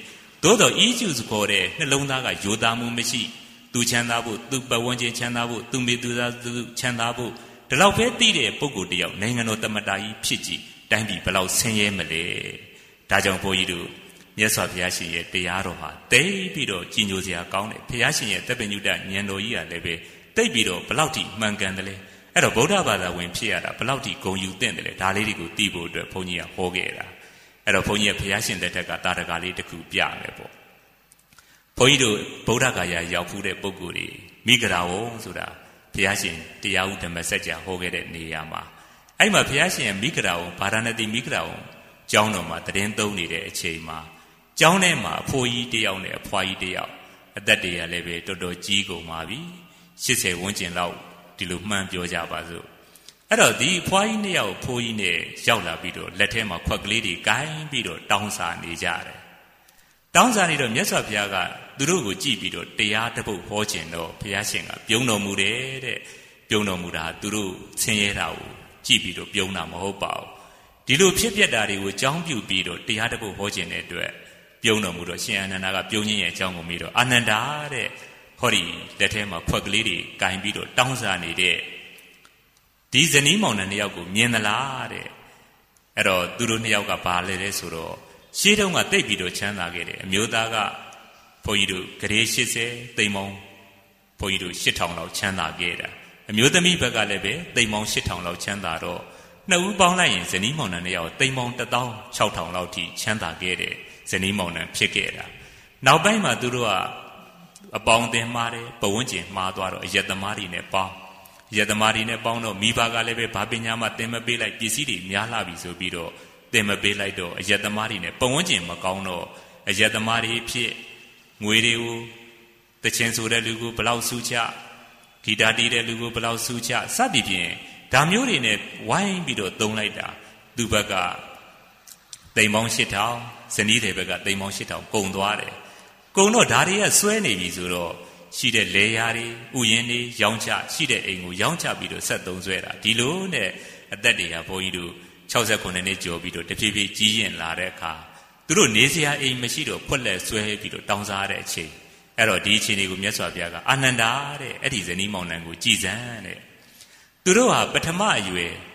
သို့တော့ဤကျုစခေါ်တဲ့နှလုံးသားကယိုသားမှုမရှိသူချမ်းသာဖို့သူပတ်ဝန်းကျင်ချမ်းသာဖို့သူမိသူသားသူချမ်းသာဖို့ဒီလောက်ပဲသိတဲ့ပုဂ္ဂိုလ်တယောက်နိုင်ငံတော်တမန်တော်ကြီးဖြစ်ကြည့်တိုင်းပြည်ဘလောက်ဆင်းရဲမလဲဒါကြောင့်ဘုန်းကြီးတို့မြတ်စွာဘုရားရှင်ရဲ့တရားတော်ဟာတိတ်ပြီးတော့ကြည်ညိုစရာကောင်းတယ်ဘုရားရှင်ရဲ့တပ်ပညုတဉာဏ်တော်ကြီးကလည်းပဲတိတ်ပြီးတော့ဘလောက်ထိမှန်ကန်တယ်လဲအဲ့တော့ဗုဒ္ဓဘာသာဝင်ဖြစ်ရတာဘလောက်ထိဂုဏ်ယူသင့်တယ်လဲဒါလေးတွေကိုသိဖို့အတွက်ဘုန်းကြီးကဟောခဲ့တာအဲ့တော့ဘုန်းကြီးကဘုရားရှင်တဲ့ထက်ကတာတကာလေးတစ်ခုပြမယ်ပေါ့ဘုန်းကြီးတို့ဗုဒ္ဓဂါယာရောက်ဖူးတဲ့ပုဂ္ဂိုလ်တွေမိဂရာဝံဆိုတာဘုရားရှင်တရားဥဓမ္မစကြာဟောခဲ့တဲ့နေရာမှာအဲ့မှာဘုရားရှင်ရဲ့မိဂရာဝံဗာရာဏသီမိဂရာဝံကျောင်းတော်မှာတည်င်းသုံးနေတဲ့အချိန်မှာကျောင်းထဲမှာအဖိုးကြီးတယောက်နဲ့အဖွားကြီးတယောက်အသက်တွေကလည်းပဲတော်တော်ကြီးကုန်ပါပြီ80ဝန်းကျင်လောက်ဒီလိုမှန်းပြောကြပါစို့အဲ့တော့ဒီအဖွားကြီးနှစ်ယောက်ဖိုးကြီးနဲ့ရောက်လာပြီးတော့လက်ထဲမှာခွက်ကလေးတွေကိုင်းပြီးတော့တောင်းစားနေကြတယ်တောင်းစားနေတော့မြတ်စွာဘုရားကသူတို့ကိုကြည့်ပြီးတော့တရားတစ်ပုဒ်ဟောခြင်းတော့ဘုရားရှင်ကပြုံးတော်မူတယ်တဲ့ပြုံးတော်မူတာသူတို့ဆင်းရဲတာကိုကြည့်ပြီးတော့ပြုံးတာမဟုတ်ပါဘူးဒီလိုဖြစ်ပျက်တာတွေကိုကြောင်းပြုပြီးတော့တရားတစ်ပုဒ်ဟောခြင်းတဲ့အတွက်ပြုံးတော်မူတော့ရှင်အာနန္ဒာကပြုံးခြင်းရဲ့အကြောင်းကိုမေးတော့အာနန္ဒာတဲ့ဟောဒီလက်ထဲမှာခွက်ကလေးတွေကင်ပြီးတော့တောင်းစားနေတဲ့ဒီဇနီးမောင်နှံနှစ်ယောက်ကိုမြင်သလားတဲ့အဲ့တော့သူတို့နှစ်ယောက်ကဘာလဲလဲဆိုတော့ရှေးတုန်းကတိတ်ပြီးတော့ချမ်းသာခဲ့တယ်အမျိုးသားကဘုန်းကြီးတို့ဂရေ80သိမ်မောင်ဘုန်းကြီးတို့8000လောက်ချမ်းသာခဲ့တာအမျိုးသမီးဘက်ကလည်းပဲသိမ်မောင်8000လောက်ချမ်းသာတော့နှစ်ဦးပေါင်းလိုက်ရင်ဇနီးမောင်နှံနှစ်ယောက်သိမ်မောင်16000လောက်ထိချမ်းသာခဲ့တယ်ဇနီးမောင်နှံဖြစ်ခဲ့တာနောက်ပိုင်းမှာသူတို့ကအပေါင်းအသင်းမှားတယ်ပဝန်းကျင်မှားသွားတော့အယက်သမားတွေနဲ့ပေါင်းအယက်သမားတွေနဲ့ပေါင်းတော့မိဘကလည်းပဲဘာပညာမှသင်မပေးလိုက်ပစ္စည်းတွေများလာပြီဆိုပြီးတော့သင်မပေးလိုက်တော့အယက်သမားတွေနဲ့ပဝန်းကျင်မကောင်းတော့အယက်သမားတွေဖြစ်ငွေတွေကိုတချင်းဆိုတဲ့လူကိုဘလောက်စုချဂီတာတီးတဲ့လူကိုဘလောက်စုချစသည်ဖြင့်ဒါမျိုးတွေနဲ့ဝိုင်းပြီးတော့သုံးလိုက်တာသူဘက်ကသိမ်ပေါင်း8000ဇနီးတွေဘက်ကသိမ်ပေါင်း8000ကုန်သွားတယ်ကုန်တော့ဓာတွေကဆွဲနေပြီဆိုတော့ရှိတဲ့လေယာတွေဥယျင်တွေရောင်းချရှိတဲ့အိမ်ကိုရောင်းချပြီးတော့ဆက်သုံးဆွဲတာဒီလိုနဲ့အသက်တွေကဘုန်းကြီးတို့69နှစ်ကျော်ပြီးတော့တဖြည်းဖြည်းကြီးရင်လာတဲ့အခါသူတို့နေစရာအိမ်မရှိတော့ဖွက်လက်ဆွဲပြီးတော့တောင်းစားတဲ့အချိန်အဲ့တော့ဒီအချိန်တွေကိုမြတ်စွာဘုရားကအာနန္ဒာတဲ့အဲ့ဒီဇနီးမောင်နှံကိုကြည်စမ်းတဲ့သူတို့ဟာပထမအရွယ်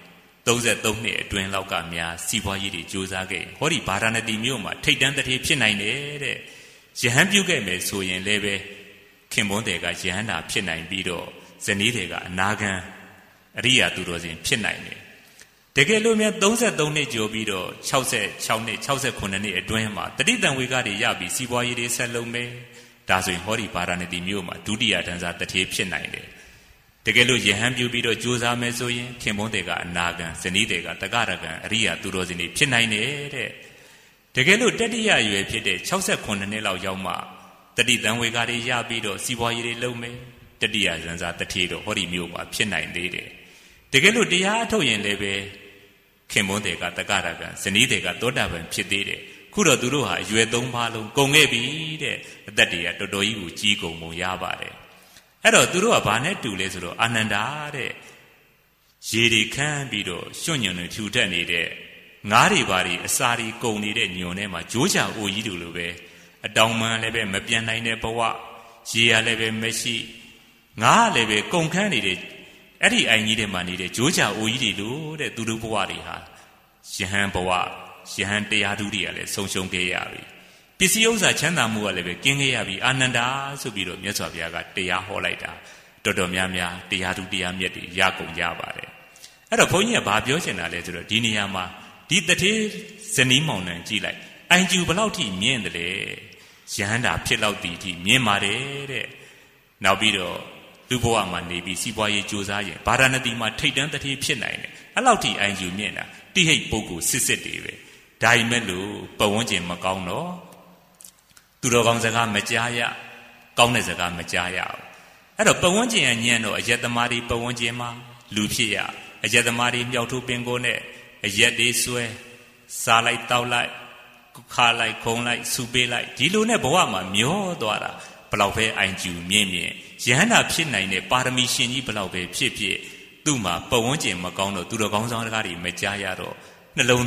33နှစ်အတွင်းလောက်ကများစီးပွားရေးတွေကြိုးစားခဲ့ဟောဒီဗာရာဏသီမြို့မှာထိတ်တန်းတည်းဖြစ်နိုင်တယ်တဲ့ယဟန်ပြုခဲ့မယ်ဆိုရင်လည်းပဲခင်ပွန်းတွေကယဟန်တာဖြစ်နိုင်ပြီးတော့ဇနီးတွေကအနာဂံအရိယာသူတော်စင်ဖြစ်နိုင်တယ်တကယ်လို့များ33နှစ်ကျော်ပြီးတော့66နှစ်69နှစ်အတွင်းမှာတတိတံဝေကတွေရပြီးစီးပွားရေးတွေဆက်လုပ်မယ်ဒါဆိုရင်ဟောဒီဗာရာဏသီမြို့မှာဒုတိယတန်းစားတထေးဖြစ်နိုင်တယ်တကယ်လို့ယဟန်ပြုပြီးတော့ကြိုးစားမယ်ဆိုရင်ခင်ပွန်းတွေကအနာဂံဇနီးတွေကတက္ကရကံအရိယာသူတော်စင်တွေဖြစ်နိုင်တယ်တဲ့တကယ်လို့တတိယရွယ်ဖြစ်တဲ့68နှစ်လောက်ရောက်မှတတိတံဝေကတွေရပြီးတော့စီးပွားရေးတွေလုပ်မယ်တတိယဇန်စာတထေးတော့ဟောဒီမြို့မှာဖြစ်နိုင်သေးတယ်တကယ်လို့တရားအထုတ်ရင်လည်းပဲခင်ပွန်းတွေကတက္ကရကံဇနီးတွေကသောတာပန်ဖြစ်သေးတယ်ခုတော့သူတို့ဟာအရွယ်3ပါးလုံးကုန်ခဲ့ပြီတဲ့အသက်တွေကတော်တော်ကြီးကိုကြီးကုန်ပုံရပါတယ်အဲ့တော့သူတို့ကဘာနဲ့တူလဲဆိုတော့အာနန္ဒာတဲ့ရေတွေခမ်းပြီးတော့ရွှွညွန်တွေထူထက်နေတဲ့ငါးတွေဘာတွေအစာတွေကုန်နေတဲ့ညွန်ထဲမှာဂျိုးချအိုကြီးတို့လိုပဲအတောင်မှန်လည်းပဲမပြန်နိုင်တဲ့ဘဝရေရလည်းပဲမရှိငါးလည်းပဲကုန်ခန်းနေတဲ့အဲ့ဒီအိုင်ကြီးထဲမှာနေတဲ့ဂျိုးချအိုကြီးတွေလို့တဲ့သူတို့ဘဝတွေဟာယဟန်ဘဝယဟန်တရားဓုတွေကလည်းဆုံးရှုံးခဲ့ရပြီပစ္စည်းဥစ္စာချမ်းသာမှုကလည်းပဲကင်းခဲ့ရပြီအာနန္ဒာဆိုပြီးတော့မြတ်စွာဘုရားကတရားဟောလိုက်တာတော်တော်များများတရားဓုတရားမြတ်တွေရကုန်ကြပါတယ်အဲ့တော့ဘုန်းကြီးကဘာပြောချင်တာလဲဆိုတော့ဒီနေရာမှာဒီတထေးဇနီးမောင်နှံကြည့်လိုက်အိုင်ကျူဘလောက်ထိမြင့်တယ်လေယဟန္တာဖြစ်လောက်တီထိမြင့်ပါတယ်တဲ့နောက်ပြီးတော့လူဘဝမှာနေပြီးစီးပွားရေးကြိုးစားရင်ဗာရာဏသီမှာထိတ်တန်းတထေးဖြစ်နိုင်တယ်အဲ့လောက်ထိအိုင်ကျူမြင့်တာတိဟိတ်ပုဂ္ဂိုလ်စစ်တွေပဲဒါပေမဲ့လို့ပဝန်းကျင်မကောင်းတော့သူတော်ကောင်းစကားမကြားရကောင်းတဲ့စကားမကြားရဘူးအဲ့တော့ပဝန်းကျင်ကညံ့တော့အယက်သမားတွေပဝန်းကျင်မှာလူဖြစ်ရအယက်သမားတွေမြောက်ထိုးပင်ကိုနဲ့အယက်တွေဆွဲစားလိုက်တောက်လိုက်ခါလိုက်ခုံလိုက်စူပေးလိုက်ဒီလိုနဲ့ဘဝမှာမျောသွားတာဘလောက်ပဲအိုင်ကျူမြင့်မြင့်ယဟန္တာဖြစ်နိုင်တဲ့ပါရမီရှင်ကြီးဘလောက်ပဲဖြစ်ဖြစ်သူ့မှာပဝန်းကျင်မကောင်းတော့သူတော်ကောင်းဆောင်စကားတွေမကြားရတော့နှလုံးသား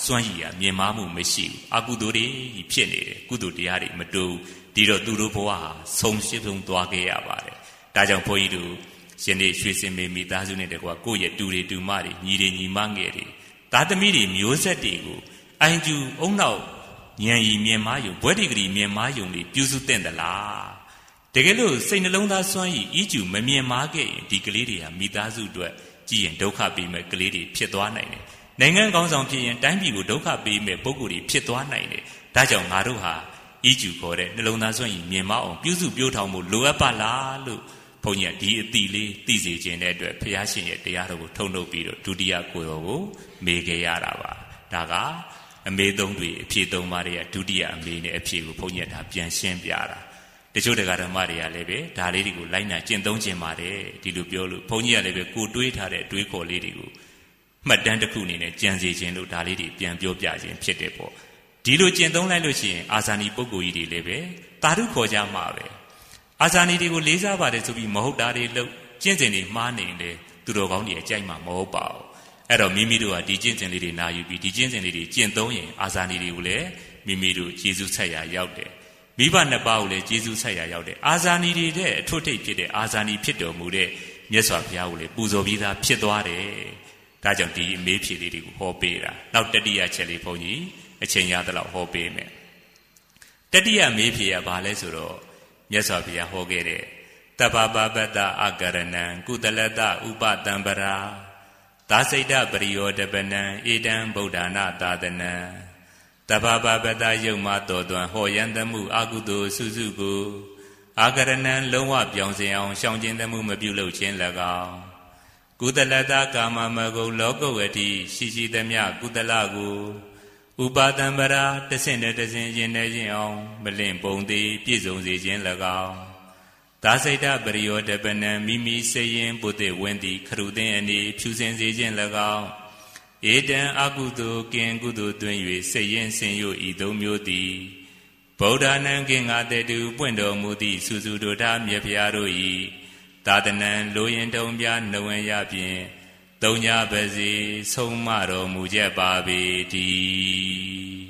စွမ်းရည်ရမြင်မာမှုမရှိဘူးအကုသိုလ်တွေဖြစ်နေတယ်ကုသိုလ်တရားတွေမတူဒီတော့သူတို့ဘဝဟာဆုံးရှင်းဆုံးသွားခဲ့ရပါတယ်ဒါကြောင့်ဘုန်းကြီးတို့ရှင်နေရွှေစင်မေမိသားစုနဲ့တကွာကိုယ့်ရဲ့တူတွေတူမတွေညီတွေညီမငယ်တွေသားသမီးတွေမျိုးဆက်တွေကိုအိုင်ကျူအုံနောက်ဉာဏ်ရည်မြင်မာယုံဘွဲ့ဒီဂရီမြင်မာယုံတွေပြုစုတဲ့သလားတကယ်လို့စိတ်နှလုံးသားစွမ်းရည်ဤကျူမမြင်မာခဲ့ရင်ဒီကလေးတွေဟာမိသားစုအတွက်ကြည်ရင်ဒုက္ခပေးမဲ့ကလေးတွေဖြစ်သွားနိုင်တယ်နိုင်ငံကောင်းဆောင်ဖြစ်ရင်တိုင်းပြည်ကိုဒုက္ခပေးမဲ့ပုဂ္ဂိုလ်တွေဖြစ်သွားနိုင်တယ်ဒါကြောင့်ငါတို့ဟာဤကျူခေါ်တဲ့နှလုံးသားစွမ်းရည်မြင်မာအောင်ပြုစုပြောထောင်မှုလိုအပ်ပါလားလို့ဘုန်းကြီးကဒီအတိလေးသိစေခြင်းတဲ့အတွက်ဘုရားရှင်ရဲ့တရားတော်ကိုထုံထုတ်ပြီးတော့ဒုတိယကိုယ်တော်ကိုမေးခဲ့ရတာပါဒါကအမေသုံးတွေအဖြေသုံးပါးတွေကဒုတိယအမေနဲ့အဖြေကိုဘုန်းကြီးကဒါပြန်ရှင်းပြတာတချို့တရားဓမ္မတွေကလည်းပဲဒါလေးတွေကိုလိုက်နာကျင့်သုံးခြင်းပါတယ်ဒီလိုပြောလို့ဘုန်းကြီးကလည်းပဲကိုတွေးထားတဲ့အတွေးခေါ်လေးတွေကိုမှတ်တမ်းတစ်ခုအနေနဲ့ကြံစီခြင်းလို့ဒါလေးတွေပြန်ပြောပြခြင်းဖြစ်တယ်ပေါ့ဒီလိုကျင့်သုံးလိုက်လို့ရှိရင်အာဇာနည်ပုဂ္ဂိုလ်ကြီးတွေလည်းပဲတာရုခေါ်ကြမှာပဲအာဇာနည်တွေကိုလေးစားပါတယ်ဆိုပြီးမဟုတ်တာတွေလုပ်ကျင့်စဉ်တွေမှားနေတယ်သူတော်ကောင်းတွေအကြိုက်မှာမဟုတ်ပါဘူးအဲ့တော့မိမိတို့ကဒီကျင့်စဉ်လေးတွေနာယူပြီးဒီကျင့်စဉ်လေးတွေကျင့်သုံးရင်အာဇာနည်တွေကိုလည်းမိမိတို့ယေရှုဆက်ရာရောက်တယ်မိဘနှစ်ပါးကိုလည်းယေရှုဆက်ရာရောက်တယ်အာဇာနည်တွေတဲ့အထွတ်ထိပ်ဖြစ်တဲ့အာဇာနည်ဖြစ်တော်မူတဲ့မြတ်စွာဘုရားကိုလည်းပူဇော်ပြီးသားဖြစ်သွားတယ်ဒါကြောင့်ဒီအမေးဖြေလေးတွေကိုဟောပေးတာနောက်တတိယချက်လေးဘုန်းကြီးအချိန်ရသလောက်ဟောပေးမယ်တတိယမေးဖြေရဘာလဲဆိုတော့မြတ်စွာဘုရားဟောခဲ့တဲ့တပ္ပပပတ္တအကရဏံကုသလတ္တဥပတံပရာသာစိတ်တပရိယောတပနံဧတံဗုဒ္ဓနာသာသနံတပ္ပပပတ္တယုံမတော်သွန်ဟောယံတမှုအကုသိုလ်စုစုကိုအာကရဏံလုံးဝပြောင်းစင်အောင်ရှောင်ကျဉ်တမှုမပြုလုပ်ခြင်း၎င်းကုသလတ္တကာမမဂုလောကဝတိရှိသမျှကုသလကိုဥပါတံပရာတဆင့်နဲ့တဆင့်ရင်နဲ့ရင်အောင်မလင့်ပုံသည်ပြည့်စုံစေခြင်း၎င်းသာစိတ်တပရိယောတပနံမိမိစိတ်ရင်ပုတ္တဝင်းသည်ခရုသင်အနေဖြူစင်စေခြင်း၎င်းဧတံအကုသိုလ်ကင်ကုသိုလ်သွင်း၍စိတ်ရင်ဆင်၍ဤသုံးမျိုးသည်ဗုဒ္ဓနံကင်္ဂတေတုပွင့်တော်မူသည့်စုစုတို့ထားမြတ်ဖျားတို့၏သာသနံလိုရင်တုံပြနှဝင်ရဖြင့်သုံးညပါစီဆုံးမတော်မူချက်ပါပေတည်း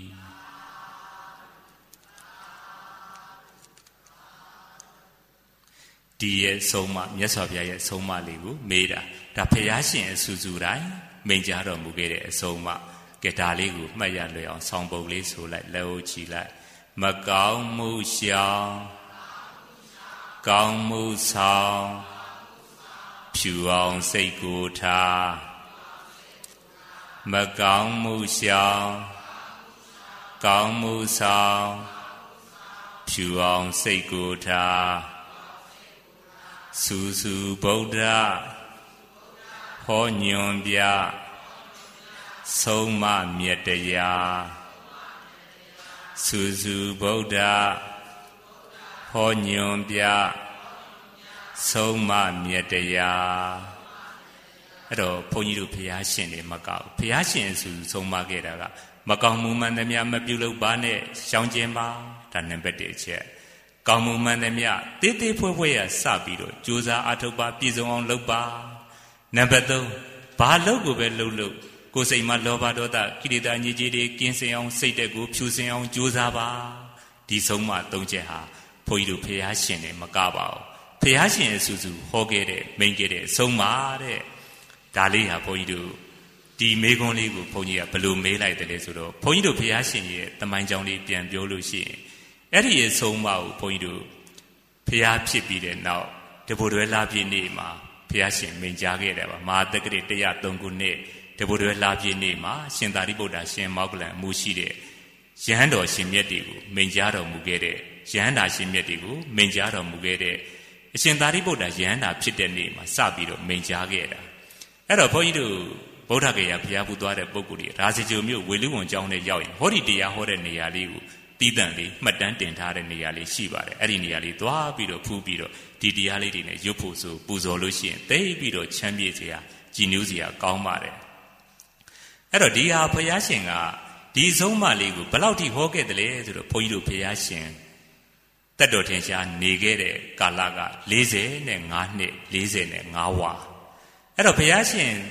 ဒီရဲ့ဆုံးမမြတ်စွာဘုရားရဲ့ဆုံးမလေးကိုမေးတာဒါဘုရားရှင်အဆူဆူတိုင်းမိန့်ကြားတော်မူခဲ့တဲ့အဆုံးအမကဲဒါလေးကိုမှတ်ရလွယ်အောင်ဆောင်းပုံလေးဆိုလိုက်လက်ဟုတ်ချီလိုက်မကောင်းမှုရှောင်ကောင်းမှုဆောင်ဖြူအောင်စိတ်ကိုထားမကောင်းမှုရှောင်ကောင်းမှုဆောင်ဖြူအောင်စိတ်ကိုထားစူစူဗုဒ္ဓဟောညွန်ပြဆုံးမမြတ်တရားစူစူဗုဒ္ဓဟောညွန်ပြဆုံးမမြတ်တရားအဲ့တော့ဘုန်းကြီးတို့ဘုရားရှင်တွေမကောက်ဘုရားရှင်စူဆုံးမခဲ့တာကမကောင်းမှုမှန်သမျှမပြုလုပ်ပါနဲ့ရှောင်ကျဉ်ပါဒါနံပါတ်1ချက်ကောင်းမှုမှန်သမျှတေးသေးဖွဲဖွဲရစပြီးတော့ကြိုးစားအထောက်ပါပြည့်စုံအောင်လုပ်ပါနံပါတ်3ဘာလုပ်ကိုပဲလုပ်လို့ကိုယ်စိတ်မှာလောဘဒေါသကိလေသာညစ်ကြေးတွေကင်းစင်အောင်စိတ်တက်ကိုဖြူစင်အောင်ကြိုးစားပါဒီဆုံးမ3ချက်ဟာဘုန်းကြီးတို့ဘုရားရှင်တွေမကပါဘူးဘုရားရှင်အဆူဆူဟောခဲ့တဲ့မိန့်ခဲ့တဲ့ဆုံးမတဲ့ဒါလေးဟာဘုန်းကြီးတို့ဒီမေခွန်းလေးကိုဘုန်းကြီးကဘယ်လိုမေးလိုက်တယ်လဲဆိုတော့ဘုန်းကြီးတို့ဘုရားရှင်ရဲ့တမန်ကြောင်လေးပြန်ပြောလို့ရှိရင်အဲ့ဒီရဲ့ဆုံးမကိုဘုန်းကြီးတို့ဘုရားဖြစ်ပြီးတဲ့နောက်တပိုတွဲလာပြည့်နေ့မှာဘုရားရှင်မိန့်ကြားခဲ့တယ်ပါမဟာတက္ကရာ103ခုနှစ်တပိုတွဲလာပြည့်နေ့မှာရှင်သာရိပုတ္တရာရှင်မောက္ကလံအမှုရှိတဲ့ယဟန်တော်ရှင်မြတ်တွေကိုမိန့်ကြားတော်မူခဲ့တဲ့ယဟန်တာရှင်မြတ်တွေကိုမိန့်ကြားတော်မူခဲ့တဲ့အရှင်သာရိပုတ္တရာယဟန်တာဖြစ်တဲ့နေ့မှာစပြီးတော့မိန့်ကြားခဲ့တာအဲ့တော့ဘုန်းကြီးတို့ဗုဒ္ဓဂေယဘုရားပူသွားတဲ့ပုဂ္ဂိုလ်တွေရာဇဂိုမြို့ဝေလူဝန်ကျောင်းထဲရောက်ရင်ဟောဒီတရားဟောတဲ့နေရာလေးကိုတည်တံ့လေးမှတ်တမ်းတင်ထားတဲ့နေရာလေးရှိပါတယ်အဲ့ဒီနေရာလေးသွားပြီးတော့ဖူးပြီးတော့ဒီတရားလေးတွေနဲ့ရွတ်ဖို့ဆိုပူဇော်လို့ရှိရင်သိပြီးတော့ချမ်းမြေ့စရာကြည်နူးစရာကောင်းပါတယ်အဲ့တော့ဒီဟာဘုရားရှင်ကဒီဆုံးမလေးကိုဘယ်လောက်ထိဟောခဲ့တယ်လဲဆိုတော့ဘုန်းကြီးတို့ဘုရားရှင်တတ်တော်ထင်ရှားနေခဲ့တဲ့ကာလက45နှစ်45ဝါအဲ့တော့ဘုရားရှင်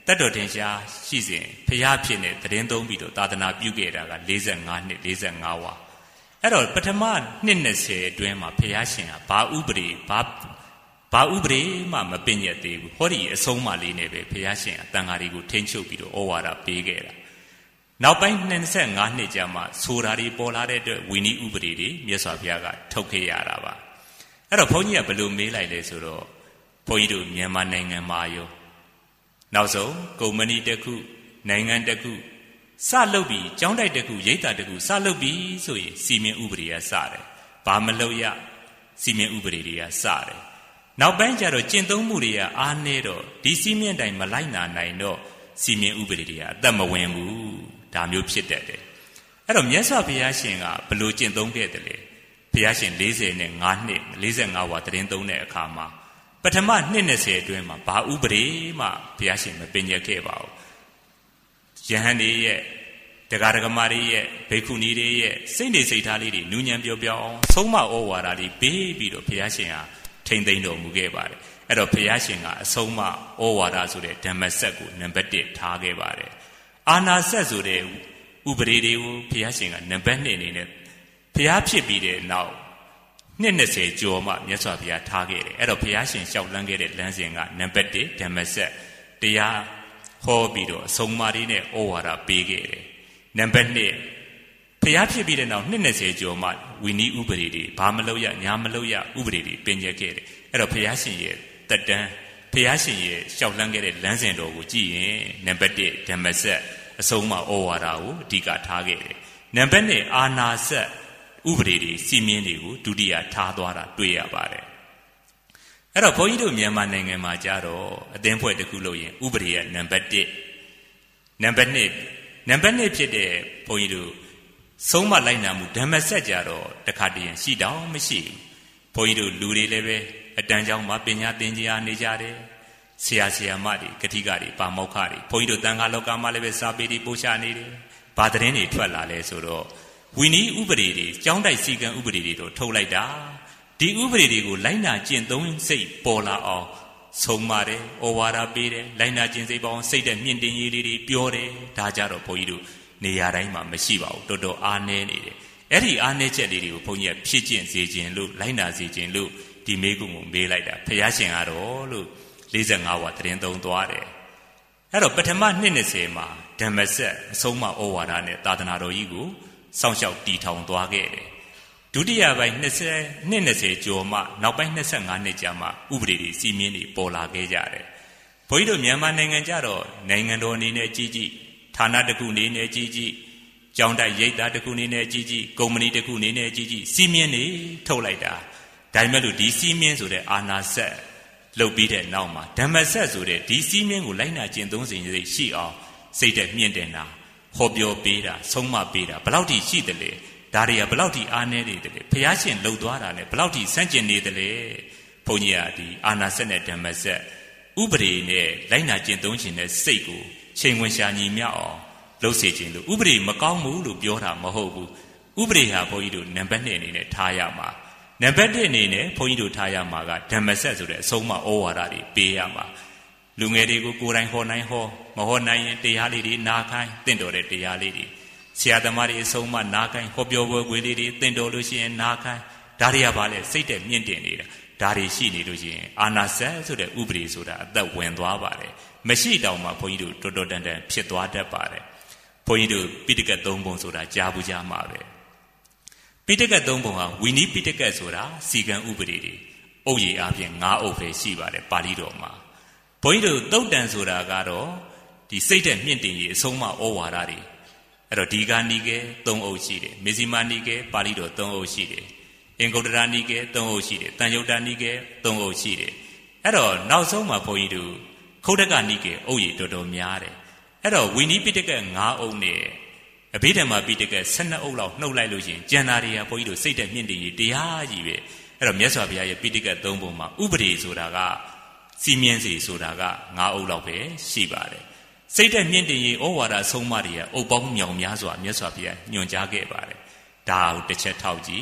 တတ်တော်တင်ရှားရှိစဉ်ဖျားဖြစ်နေသတင်းသုံးပြီးတော့သာသနာပြုခဲ့တာက45နှစ်45ဝါအဲ့တော့ပထမနှစ်20အတွင်းမှာဖျားရှင်ကဘာဥပဒေမှမပင်ညက်သေးဘူးဟောဒီအဆုံးမလေးနဲ့ပဲဖျားရှင်ကတန်ဃာတွေကိုထိန်းချုပ်ပြီးတော့ဩဝါဒပေးခဲ့တာနောက်ပိုင်း25နှစ်ကြာမှဆိုတာတွေပေါ်လာတဲ့အတွက်ဝီနီဥပဒေတွေမြတ်စွာဘုရားကထုတ်ခဲ့ရတာပါအဲ့တော့ဘုန်းကြီးကဘယ်လိုမေးလိုက်လဲဆိုတော့ဘုန်းကြီးတို့မြန်မာနိုင်ငံမှာရောနောက်ဆုံးကုမ္ပဏီတစ်ခုနိုင်ငံတစ်ခုစလုပ်ပြီးကျောင်းတိုက်တစ်ခုရိပ်သာတစ်ခုစလုပ်ပြီးဆိုရင်စီမင်းဥပဒေကစတယ်ဘာမလုပ်ရစီမင်းဥပဒေတွေကစတယ်နောက်ပိုင်းကျတော့ကျင့်သုံးမှုတွေကအားနည်းတော့ဒီစီမင်းတိုင်းမလိုက်နာနိုင်တော့စီမင်းဥပဒေတွေကအသက်မဝင်ဘူးဒါမျိုးဖြစ်တတ်တယ်အဲ့တော့မြတ်စွာဘုရားရှင်ကဘယ်လိုကျင့်သုံးခဲ့တယ်လဲဘုရားရှင်45နှစ်45ဝါသတင်းသုံးတဲ့အခါမှာပထမနှစ်20အတွင်းမှာဘာဥပဒေမှဘုရားရှင်မပင်ညက်ခဲ့ပါဘူးယဟန်တွေရဲ့တရားဓမ္မတွေရဲ့ဘိက္ခုနီတွေရဲ့စိတ်နေစိတ်ထားလေးတွေနူးညံ့ပြောပြောအောင်ဆုံးမဩဝါဒတွေပေးပြီးတော့ဘုရားရှင်ဟာထိမ့်သိမ့်တော်မူခဲ့ပါတယ်အဲ့တော့ဘုရားရှင်ကအဆုံးမဩဝါဒဆိုတဲ့ဓမ္မစက်ကိုနံပါတ်1ထားခဲ့ပါတယ်အာနာစက်ဆိုတဲ့ဥပဒေတွေကိုဘုရားရှင်ကနံပါတ်2အနေနဲ့ဘုရားဖြစ်ပြီးတဲ့နောက်နှစ်20ကျော်မှမြတ်စွာဘုရားထားခဲ့တယ်အဲ့တော့ဘုရားရှင်လျှောက်လန်းခဲ့တဲ့လမ်းစဉ်ကနံပါတ်1ဓမ္မစက်တရားဟောပြီးတော့အဆုံးအမတွေနဲ့ဩဝါဒပေးခဲ့တယ်နံပါတ်2ဘုရားဖြစ်ပြီးတဲ့နောက်နှစ်20ကျော်မှဝီနီဥပဒေတွေဘာမလုပ်ရညာမလုပ်ရဥပဒေတွေပင်ညက်ခဲ့တယ်အဲ့တော့ဘုရားရှင်ရဲ့တက်တန်းဘုရားရှင်ရဲ့လျှောက်လန်းခဲ့တဲ့လမ်းစဉ်တော်ကိုကြည့်ရင်နံပါတ်1ဓမ္မစက်အဆုံးအမဩဝါဒကိုအဓိကထားခဲ့တယ်နံပါတ်2အာနာစက်ဥပဒေတွေစီမင်းတွေကိုဒုတိယထားသွားတာတွေ့ရပါတယ်အဲ့တော့ဘုန်းကြီးတို့မြန်မာနိုင်ငံမှာကြတော့အသင်းဖွဲ့တစ်ခုလို့ရင်ဥပဒေရဲ့နံပါတ်1နံပါတ်2ဖြစ်တဲ့ဘုန်းကြီးတို့ဆုံးမလိုက်နာမှုဓမ္မစက်ကြတော့တခါတည်းရှိတောင်မရှိဘူးဘုန်းကြီးတို့လူတွေလည်းပဲအတန်းကျောင်းမှာပညာသင်ကြားနေကြတယ်ဆရာမတွေဂတိကတွေပါမောက္ခတွေဘုန်းကြီးတို့တန်ခါလောကမှာလည်းပဲစာပေတွေပို့ချနေတယ်ဘာသတင်းတွေထွက်လာလဲဆိုတော့ဝီနီဥပဒေတွေကျောင်းတိုက်စည်းကမ်းဥပဒေတွေတို့ထုတ်လိုက်တာဒီဥပဒေတွေကိုလိုက်နာကျင့်သုံးစိတ်ပေါ်လာအောင်ဆုံးမတယ်ဩဝါဒပေးတယ်လိုက်နာကျင့်စိတ်ပေါင်းစိတ်တဲ့မြင့်တင်ရေးလေးတွေပြောတယ်ဒါကြတော့ဘုန်းကြီးတို့နေရာတိုင်းမှာမရှိပါဘူးတော်တော်အားနည်းနေတယ်အဲ့ဒီအားနည်းချက်လေးတွေကိုဘုန်းကြီးကဖြည့်ကျင့်စေခြင်းလို့လိုက်နာစေခြင်းလို့ဒီမေးခွန်းကိုမေးလိုက်တာဘုရားရှင်ကတော့လို့45ဝါသတင်းသုံးသွားတယ်အဲ့တော့ပထမနှစ်20မှာဓမ္မစက်အဆုံးအမဩဝါဒနဲ့သာသနာတော်ကြီးကိုစောင့်ရှောက်တည်ထောင်သွားခဲ့တယ်ဒုတိယပိုင်း20ကျော်မှနောက်ပိုင်း25နှစ်ကြာမှဥပဒေတွေစီမင်းတွေပေါ်လာခဲ့ကြတယ်ဘုန်းကြီးတို့မြန်မာနိုင်ငံကြတော့နိုင်ငံတော်အနေနဲ့ကြီးကြီးဌာနတစ်ခုအနေနဲ့ကြီးကြီးကျောင်းတိုက်ရိပ်သာတစ်ခုအနေနဲ့ကြီးကြီးကုမ္ပဏီတစ်ခုအနေနဲ့ကြီးကြီးစီမင်းတွေထုတ်လိုက်တာဒါပေမဲ့လို့ဒီစီမင်းဆိုတဲ့အာနာစက်လုပ်ပြီးတဲ့နောက်မှာဓမ္မစက်ဆိုတဲ့ဒီစီမင်းကိုလိုက်နာကျင့်သုံးစဉ်ရှိအောင်စိတ်သက်မြင့်တင်တာဟောပြောပေးတာဆုံးမပေးတာဘယ်လောက်ထိရှိတယ်လဲဒါတွေကဘယ်လောက်ထိအားနည်းနေတယ်လဲဘုရားရှင်လှုပ်သွားတာနဲ့ဘယ်လောက်ထိဆန့်ကျင်နေတယ်လဲဘုန်းကြီးကဒီအာနာစက်နဲ့ဓမ္မစက်ဥပဒေနဲ့လိုက်နာကျင့်သုံးခြင်းနဲ့စိတ်ကိုချိန်ဝင်ရှာညီမြောက်အောင်လုပ်စေခြင်းလို့ဥပဒေမကောင်းဘူးလို့ပြောတာမဟုတ်ဘူးဥပဒေဟာဘုန်းကြီးတို့နံပါတ်2အနေနဲ့ထားရမှာနံပါတ်1အနေနဲ့ဘုန်းကြီးတို့ထားရမှာကဓမ္မစက်ဆိုတဲ့အဆုံးအမဩဝါဒတွေပေးရမှာလူငယ်တွေကိုကိုယ်တိုင်ဟောနိုင်ဟောမဟောနိုင်ရင်တရားလေးတွေနာခိုင်းတင့်တော်တဲ့တရားလေးတွေဆရာသမားတွေအဆုံးအမနာခိုင်းဟောပြောပွဲခွေလေးတွေတင့်တော်လို့ရှိရင်နာခိုင်းဒါတွေကဘာလဲစိတ်တဲ့မြင့်တင်နေတာဒါတွေရှိနေလို့ရှိရင်အာနာစက်ဆိုတဲ့ဥပဒေဆိုတာအသက်ဝင်သွားပါတယ်မရှိတောင်မှဘုန်းကြီးတို့တော်တော်တန်တန်ဖြစ်သွားတတ်ပါတယ်ဘုန်းကြီးတို့ပိဋကတ်3ပုံဆိုတာကြားဘူးကြားမှာပဲပိဋကတ်3ပုံဟာဝီနီပိဋကတ်ဆိုတာစီကံဥပဒေတွေအုပ်ရည်အပြင်9အုပ်ပဲရှိပါတယ်ပါဠိတော်မှာဘုန်းကြီးတို့သုတ်တန်ဆိုတာကတော့ဒီစိတ်တဲ့မြင့်တင်ရေးအဆုံးအမဩဝါဒတွေအဲ့တော့ဒီဂာနီကေ3အုပ်ရှိတယ်မေဇိမာနီကေပါဠိတော်3အုပ်ရှိတယ်အင်္ဂုတ္တရာနီကေ3အုပ်ရှိတယ်တန်ယုတ်တာနီကေ3အုပ်ရှိတယ်အဲ့တော့နောက်ဆုံးမှာဘုန်းကြီးတို့ခုတ်တကနီကေအုပ်ရည်တော်တော်များတယ်အဲ့တော့ဝီနီပိဋကတ်9အုပ်နဲ့အဘိဓမ္မာပိဋကတ်12အုပ်လောက်နှုတ်လိုက်လို့ရှိရင်ကျန်တာတွေကဘုန်းကြီးတို့စိတ်တဲ့မြင့်တင်ရေးတရားကြီးပဲအဲ့တော့မြတ်စွာဘုရားရဲ့ပိဋကတ်3ပုံမှာဥပဒေဆိုတာကစီမင်းစီဆိုတာက9အုပ်လောက်ပဲရှိပါတယ်စိတ်တဲ့မြင့်တင်ရေးဩဝါဒဆုံးမတွေကအုပ်ပေါင်းမြောင်များစွာမြတ်စွာဘုရားညွှန်ကြားခဲ့ပါတယ်ဒါကိုတစ်ချက်ထောက်ကြည့်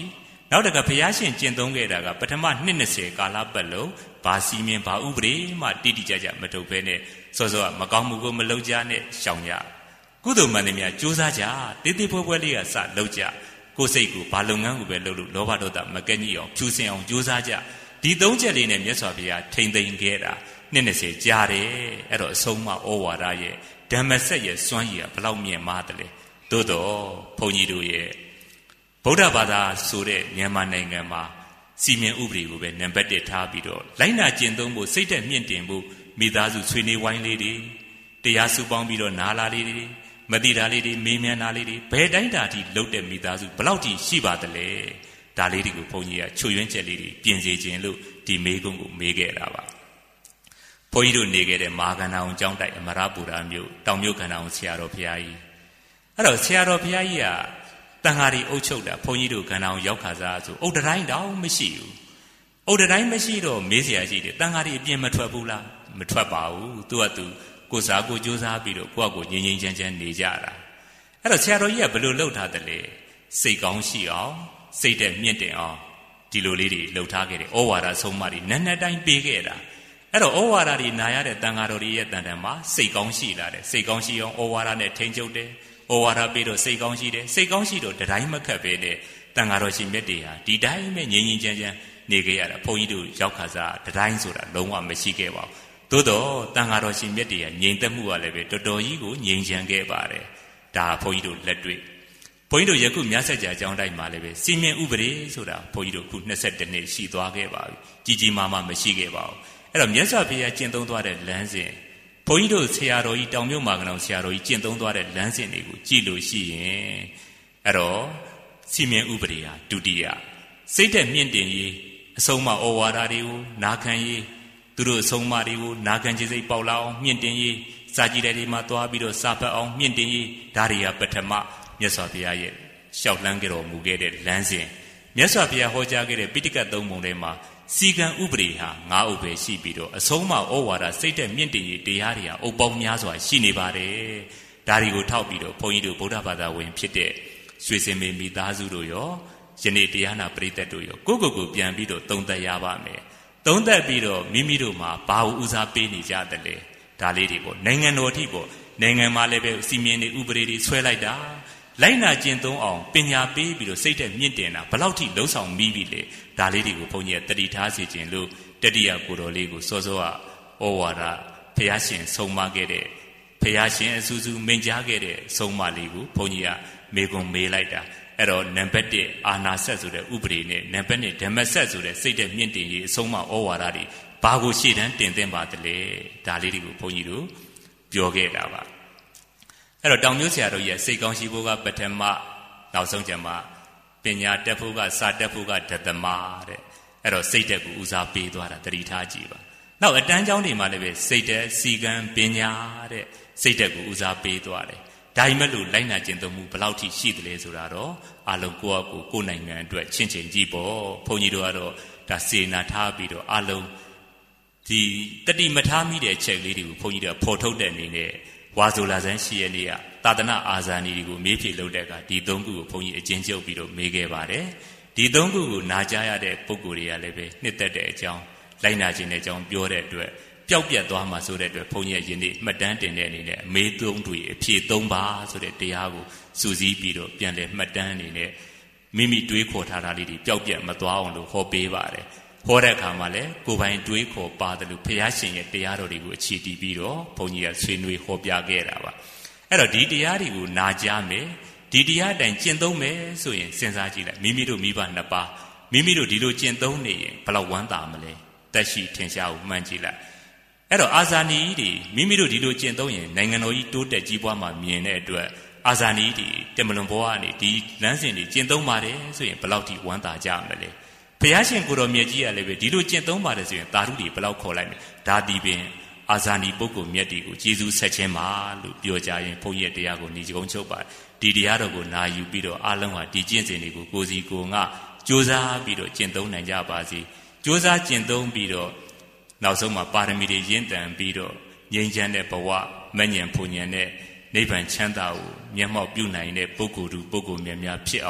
နောက်တကဘုရားရှင်ကျင့်သုံးခဲ့တာကပထမနှစ်20ကာလပတ်လုံးဘာစီမင်းဘာဥပဒေမှတိတိကျကျမထုတ်ဘဲနဲ့စောစောကမကောင်းမှုကိုမလုပ်ကြနဲ့ရှောင်ကြကုသိုလ်မှန်သမျှကြိုးစားကြတေးသေးဖွဲဖွဲလေးကစလုပ်ကြကိုယ်စိတ်ကိုဘာလုပ်ငန်းကိုပဲလုပ်လို့လောဘဒေါသမကဲ့ညိအောင်ဖြူစင်အောင်ကြိုးစားကြဒီ၃ချက်လေးနဲ့မြတ်စွာဘုရားထိမ့်သိမ်းခဲ့တာနှစ်20ကြာတယ်အဲ့တော့အဆုံးမဩဝါဒရဲ့ဓမ္မစက်ရဲ့စွမ်းရည်ကဘလောက်မြင့်မားတယ်လဲသို့တော့ဘုန်းကြီးတို့ရဲ့ဗုဒ္ဓဘာသာဆိုတဲ့မြန်မာနိုင်ငံမှာစီမင်းဥပဒေကိုပဲနံပါတ်1ထားပြီးတော့လိုက်နာကျင့်သုံးဖို့စိတ်သက်မြင့်တင်ဖို့မိသားစုဆွေနေဝိုင်းလေးတွေတရားစုပေါင်းပြီးတော့နာလာလေးတွေမတိတာလေးတွေမေးမြန်းတာလေးတွေဘယ်တိုင်းတာထိလှုပ်တဲ့မိသားစုဘလောက်ထိရှိပါသလဲဒါလေးတွေကိုဘုန်းကြီးကချွတ်ယွင်းချက်လေးတွေပြင်စေခြင်းလို့ဒီမေးခွန်းကိုမေးခဲ့တာပါဘုန်းကြီးတို့နေခဲ့တဲ့မဟာကန္နာအောင်ကျောင်းတိုက်အမရပူရာမြို့တောင်မြို့ကန္နာအောင်ဆရာတော်ဘုရားကြီးအဲ့တော့ဆရာတော်ဘုရားကြီးကတန်ဃာတွေအုပ်ချုပ်တာဘုန်းကြီးတို့ကန္နာအောင်ရောက်ခါစားဆိုအုတ်တိုင်းတောင်မရှိဘူးအုတ်တိုင်းမရှိတော့မေးเสียရှိတယ်တန်ဃာတွေအပြင်မထွက်ဘူးလားမထွက်ပါဘူးသူကသူကိုစားကိုကြိုးစားပြီးတော့ကိုယ့်အကိုငြိမ်ငြိမ်ချမ်းချမ်းနေကြတာအဲ့တော့ဆရာတော်ကြီးကဘယ်လိုလုပ်ထားတယ်လဲစိတ်ကောင်းရှိအောင်စိတ်တဲ့မြင့်တင်အောင်ဒီလိုလေးတွေလှုပ်ထားခဲ့တယ်ဩဝါဒဆုံးမတွေနက်နက်တိုင်းပေးခဲ့တာအဲ့တော့ဩဝါဒတွေနာရတဲ့တန်ဃာတော်တွေရဲ့တန်တန်မှာစိတ်ကောင်းရှိလာတယ်စိတ်ကောင်းရှိအောင်ဩဝါဒနဲ့ထိန်းချုပ်တယ်ဩဝါဒပေးတော့စိတ်ကောင်းရှိတယ်စိတ်ကောင်းရှိတော့တိုင်းမခတ်ပဲတဲ့တန်ဃာတော်ရှင်မြတ်တွေဟာဒီတိုင်းပဲငြိမ်ငြိမ်ချမ်းချမ်းနေခဲ့ရတာဘုန်းကြီးတို့ရောက်ခါစားတိုင်းဆိုတာလုံးဝမရှိခဲ့ပါဘူးသို့တော့တန်ဃာတော်ရှင်မြတ်တွေကငြိမ်သက်မှုကလည်းပဲတော်တော်ကြီးကိုငြိမ်ချမ်းခဲ့ပါတယ်ဒါဘုန်းကြီးတို့လက်တွေ့ဘုန်းကြီးတို့ယခုမြတ်ဆက်ကြာအကြောင်းတိုင်းမှာလည်းပဲစီမင်းဥပဒေဆိုတာဘုန်းကြီးတို့ခု22နှစ်ရှိသွားခဲ့ပါပြီကြီးကြီးမားမားမရှိခဲ့ပါဘူးအဲ့တော့မြတ်စွာဘုရားကျင့်သုံးသွားတဲ့လမ်းစဉ်ဘုန်းကြီးတို့ဆရာတော်ကြီးတောင်မြို့မာကနောင်ဆရာတော်ကြီးကျင့်သုံးသွားတဲ့လမ်းစဉ်တွေကိုကြည့်လို့ရှိရင်အဲ့တော့စီမင်းဥပဒေဟာဒုတိယစိတ်သက်မြင့်တင်ရေးအဆုံးအမဩဝါဒတွေကိုနာခံရေးသူတို့အဆုံးအမတွေကိုနာခံခြင်းစိတ်ပေါက်လာအောင်မြင့်တင်ရေးစာကြည့်တဲ့ဒီမှာသွားပြီးတော့စာဖတ်အောင်မြင့်တင်ရေးဒါတွေကပထမမြတ်စွာဘုရားရဲ့ရှောက်လန်းကြတော်မူခဲ့တဲ့လမ်းစဉ်မြတ်စွာဘုရားဟောကြားခဲ့တဲ့ပိဋကတ်သုံးပုံထဲမှာစီကံဥပဒေဟာ9ဥပဒေရှိပြီးတော့အဆုံးအမဩဝါဒစိတ်သက်မြင့်တင်ရေးတရားတွေဟာအုပ်ပေါင်းများစွာရှိနေပါတယ်ဒါတွေကိုထောက်ပြီးတော့ဘုန်းကြီးတို့ဗုဒ္ဓဘာသာဝင်ဖြစ်တဲ့ရွှေစင်မေမိသားစုတို့ရောယနေ့တရားနာပရိသတ်တို့ရောကိုကိုပြန်ပြီးတော့သုံးသပ်ရပါမယ်သုံးသပ်ပြီးတော့မိမိတို့မှာဘာကိုဦးစားပေးနေကြတယ်လဲဒါလေးတွေပေါ့နိုင်ငံတော်အထိပေါ့နိုင်ငံမှာလည်းပဲစီမင်းတွေဥပဒေတွေဆွဲလိုက်တာလိုက်နာကျင့်သုံးအောင်ပညာပေးပြီးတော့စိတ်သက်မြင့်တင်တာဘယ်လောက်ထိလှုံ့ဆော်မိပြီလေဒါလေးတွေကိုဘုန်းကြီးကတတိထားစေခြင်းလို့တတိယကိုတော်လေးကိုစောစောကဩဝါဒဘုရားရှင်ဆုံးမခဲ့တဲ့ဘုရားရှင်အစူးစူးမိန့်ကြားခဲ့တဲ့ဆုံးမလေးကိုဘုန်းကြီးကမေကွန်မေးလိုက်တာအဲ့တော့နံပါတ်1အာနာဆက်ဆိုတဲ့ဥပဒေနဲ့နံပါတ်2ဓမ္မဆက်ဆိုတဲ့စိတ်သက်မြင့်တင်ရေးအဆုံးမဩဝါဒတွေဘာကိုရှေ့တန်းတင်သင့်ပါတယ်လဲဒါလေးတွေကိုဘုန်းကြီးတို့ပြောခဲ့တာပါအဲ့တော့တောင်မျိုးဆရာတို့ရဲ့စိတ်ကောင်းရှိဖို့ကပထမနောက်ဆုံးကျမှပညာတက်ဖို့ကစာတက်ဖို့ကဒသမတဲ့အဲ့တော့စိတ်တက်ကိုဦးစားပေးသွားတာတတိထားကြည့်ပါနောက်အတန်းကျောင်းတွေမှာလည်းပဲစိတ်တက်စီကံပညာတဲ့စိတ်တက်ကိုဦးစားပေးသွားတယ်ဒါမှမဟုတ်လိုက်နာကျင့်သုံးမှုဘယ်လောက်ထိရှိသလဲဆိုတာတော့အလုံးကိုယ့်နိုင်ငံအတွက်ချင့်ချိန်ကြည့်ပေါ့ဘုန်းကြီးတို့ကတော့ဒါစေနာထားပြီးတော့အလုံးဒီတတိမထားမိတဲ့အချက်လေးတွေကိုဘုန်းကြီးတို့ဖော်ထုတ်တဲ့အနေနဲ့ဝါဆိုလာစမ်းရှိရနေ့ကသာသနာအာဇာနည်တွေကိုမေးဖြေလုပ်တဲ့အခါဒီ၃ခုကိုဘုန်းကြီးအကျဉ်းချုပ်ပြီးတော့မေးခဲ့ပါတယ်ဒီ၃ခုကိုနာကြားရတဲ့ပုဂ္ဂိုလ်တွေကလည်းပဲနှစ်သက်တဲ့အကြောင်းလိုက်နာခြင်းတဲ့အကြောင်းပြောတဲ့အတွက်ပျောက်ပြတ်သွားမှာဆိုတဲ့အတွက်ဘုန်းကြီးရဲ့ယနေ့မှတ်တမ်းတင်တဲ့အနေနဲ့အမေ၃တွေအဖြေ၃ပါဆိုတဲ့တရားကိုစူးစီးပြီးတော့ပြန်လည်မှတ်တမ်းအနေနဲ့မိမိတွေးခေါ်ထားတာလေးတွေပျောက်ပြတ်မသွားအောင်လို့ဟောပေးပါတယ်ဟောတဲ့အခါမှာလည်းကိုယ်ပိုင်တွေးခေါ်ပါတယ်လို့ဘုရားရှင်ရဲ့တရားတော်တွေကိုအခြေတည်ပြီးတော့ဘုန်းကြီးကဆွေးနွေးဟောပြခဲ့တာပါအဲ့တော့ဒီတရားတွေကိုနာကြားမယ်ဒီတရားအတိုင်းကျင့်သုံးမယ်ဆိုရင်စဉ်းစားကြည့်လိုက်မိမိတို့မိဘနှစ်ပါးမိမိတို့ဒီလိုကျင့်သုံးနေရင်ဘယ်လောက်ဝမ်းသာမလဲတက်ရှိထင်ရှားကိုမှန်းကြည့်လိုက်အဲ့တော့အာဇာနည်တွေမိမိတို့ဒီလိုကျင့်သုံးရင်နိုင်ငံတော်ကြီးတိုးတက်ကြီးပွားမှမြင်တဲ့အတွက်အာဇာနည်တွေတမလွန်ဘဝကနေဒီလမ်းစဉ်တွေကျင့်သုံးပါတယ်ဆိုရင်ဘယ်လောက်ထိဝမ်းသာကြမလဲဘုရားရှင်ကိုတော်မြတ်ကြီးကလည်းပဲဒီလိုကျင့်သုံးပါတယ်ဆိုရင်သာဓုတွေဘယ်လောက်ခေါ်လိုက်မလဲဒါဒီပင်အာဇာနည်ပုဂ္ဂိုလ်မြတ်တွေကိုကျေးဇူးဆက်ခြင်းပါလို့ပြောကြရင်ဘုန်းကြီးရဲ့တရားကိုညီကုန်းချုပ်ပါတယ်ဒီတရားတော်ကိုနာယူပြီးတော့အလုံးဟာဒီကျင့်စဉ်တွေကိုကိုစီကိုငါကြိုးစားပြီးတော့ကျင့်သုံးနိုင်ကြပါစေကြိုးစားကျင့်သုံးပြီးတော့နောက်ဆုံးမှာပါရမီတွေရင့်တန်ပြီးတော့ငြိမ်းချမ်းတဲ့ဘဝမဉ္ဇဉ်ဖူဉ္ဇဉ်နဲ့နိဗ္ဗာန်ချမ်းသာကိုမျက်မှောက်ပြုနိုင်တဲ့ပုဂ္ဂိုလ်များများဖြစ်အောင်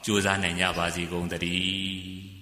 ကြိုးစားနိုင်ကြပါစေကုန်သတည်း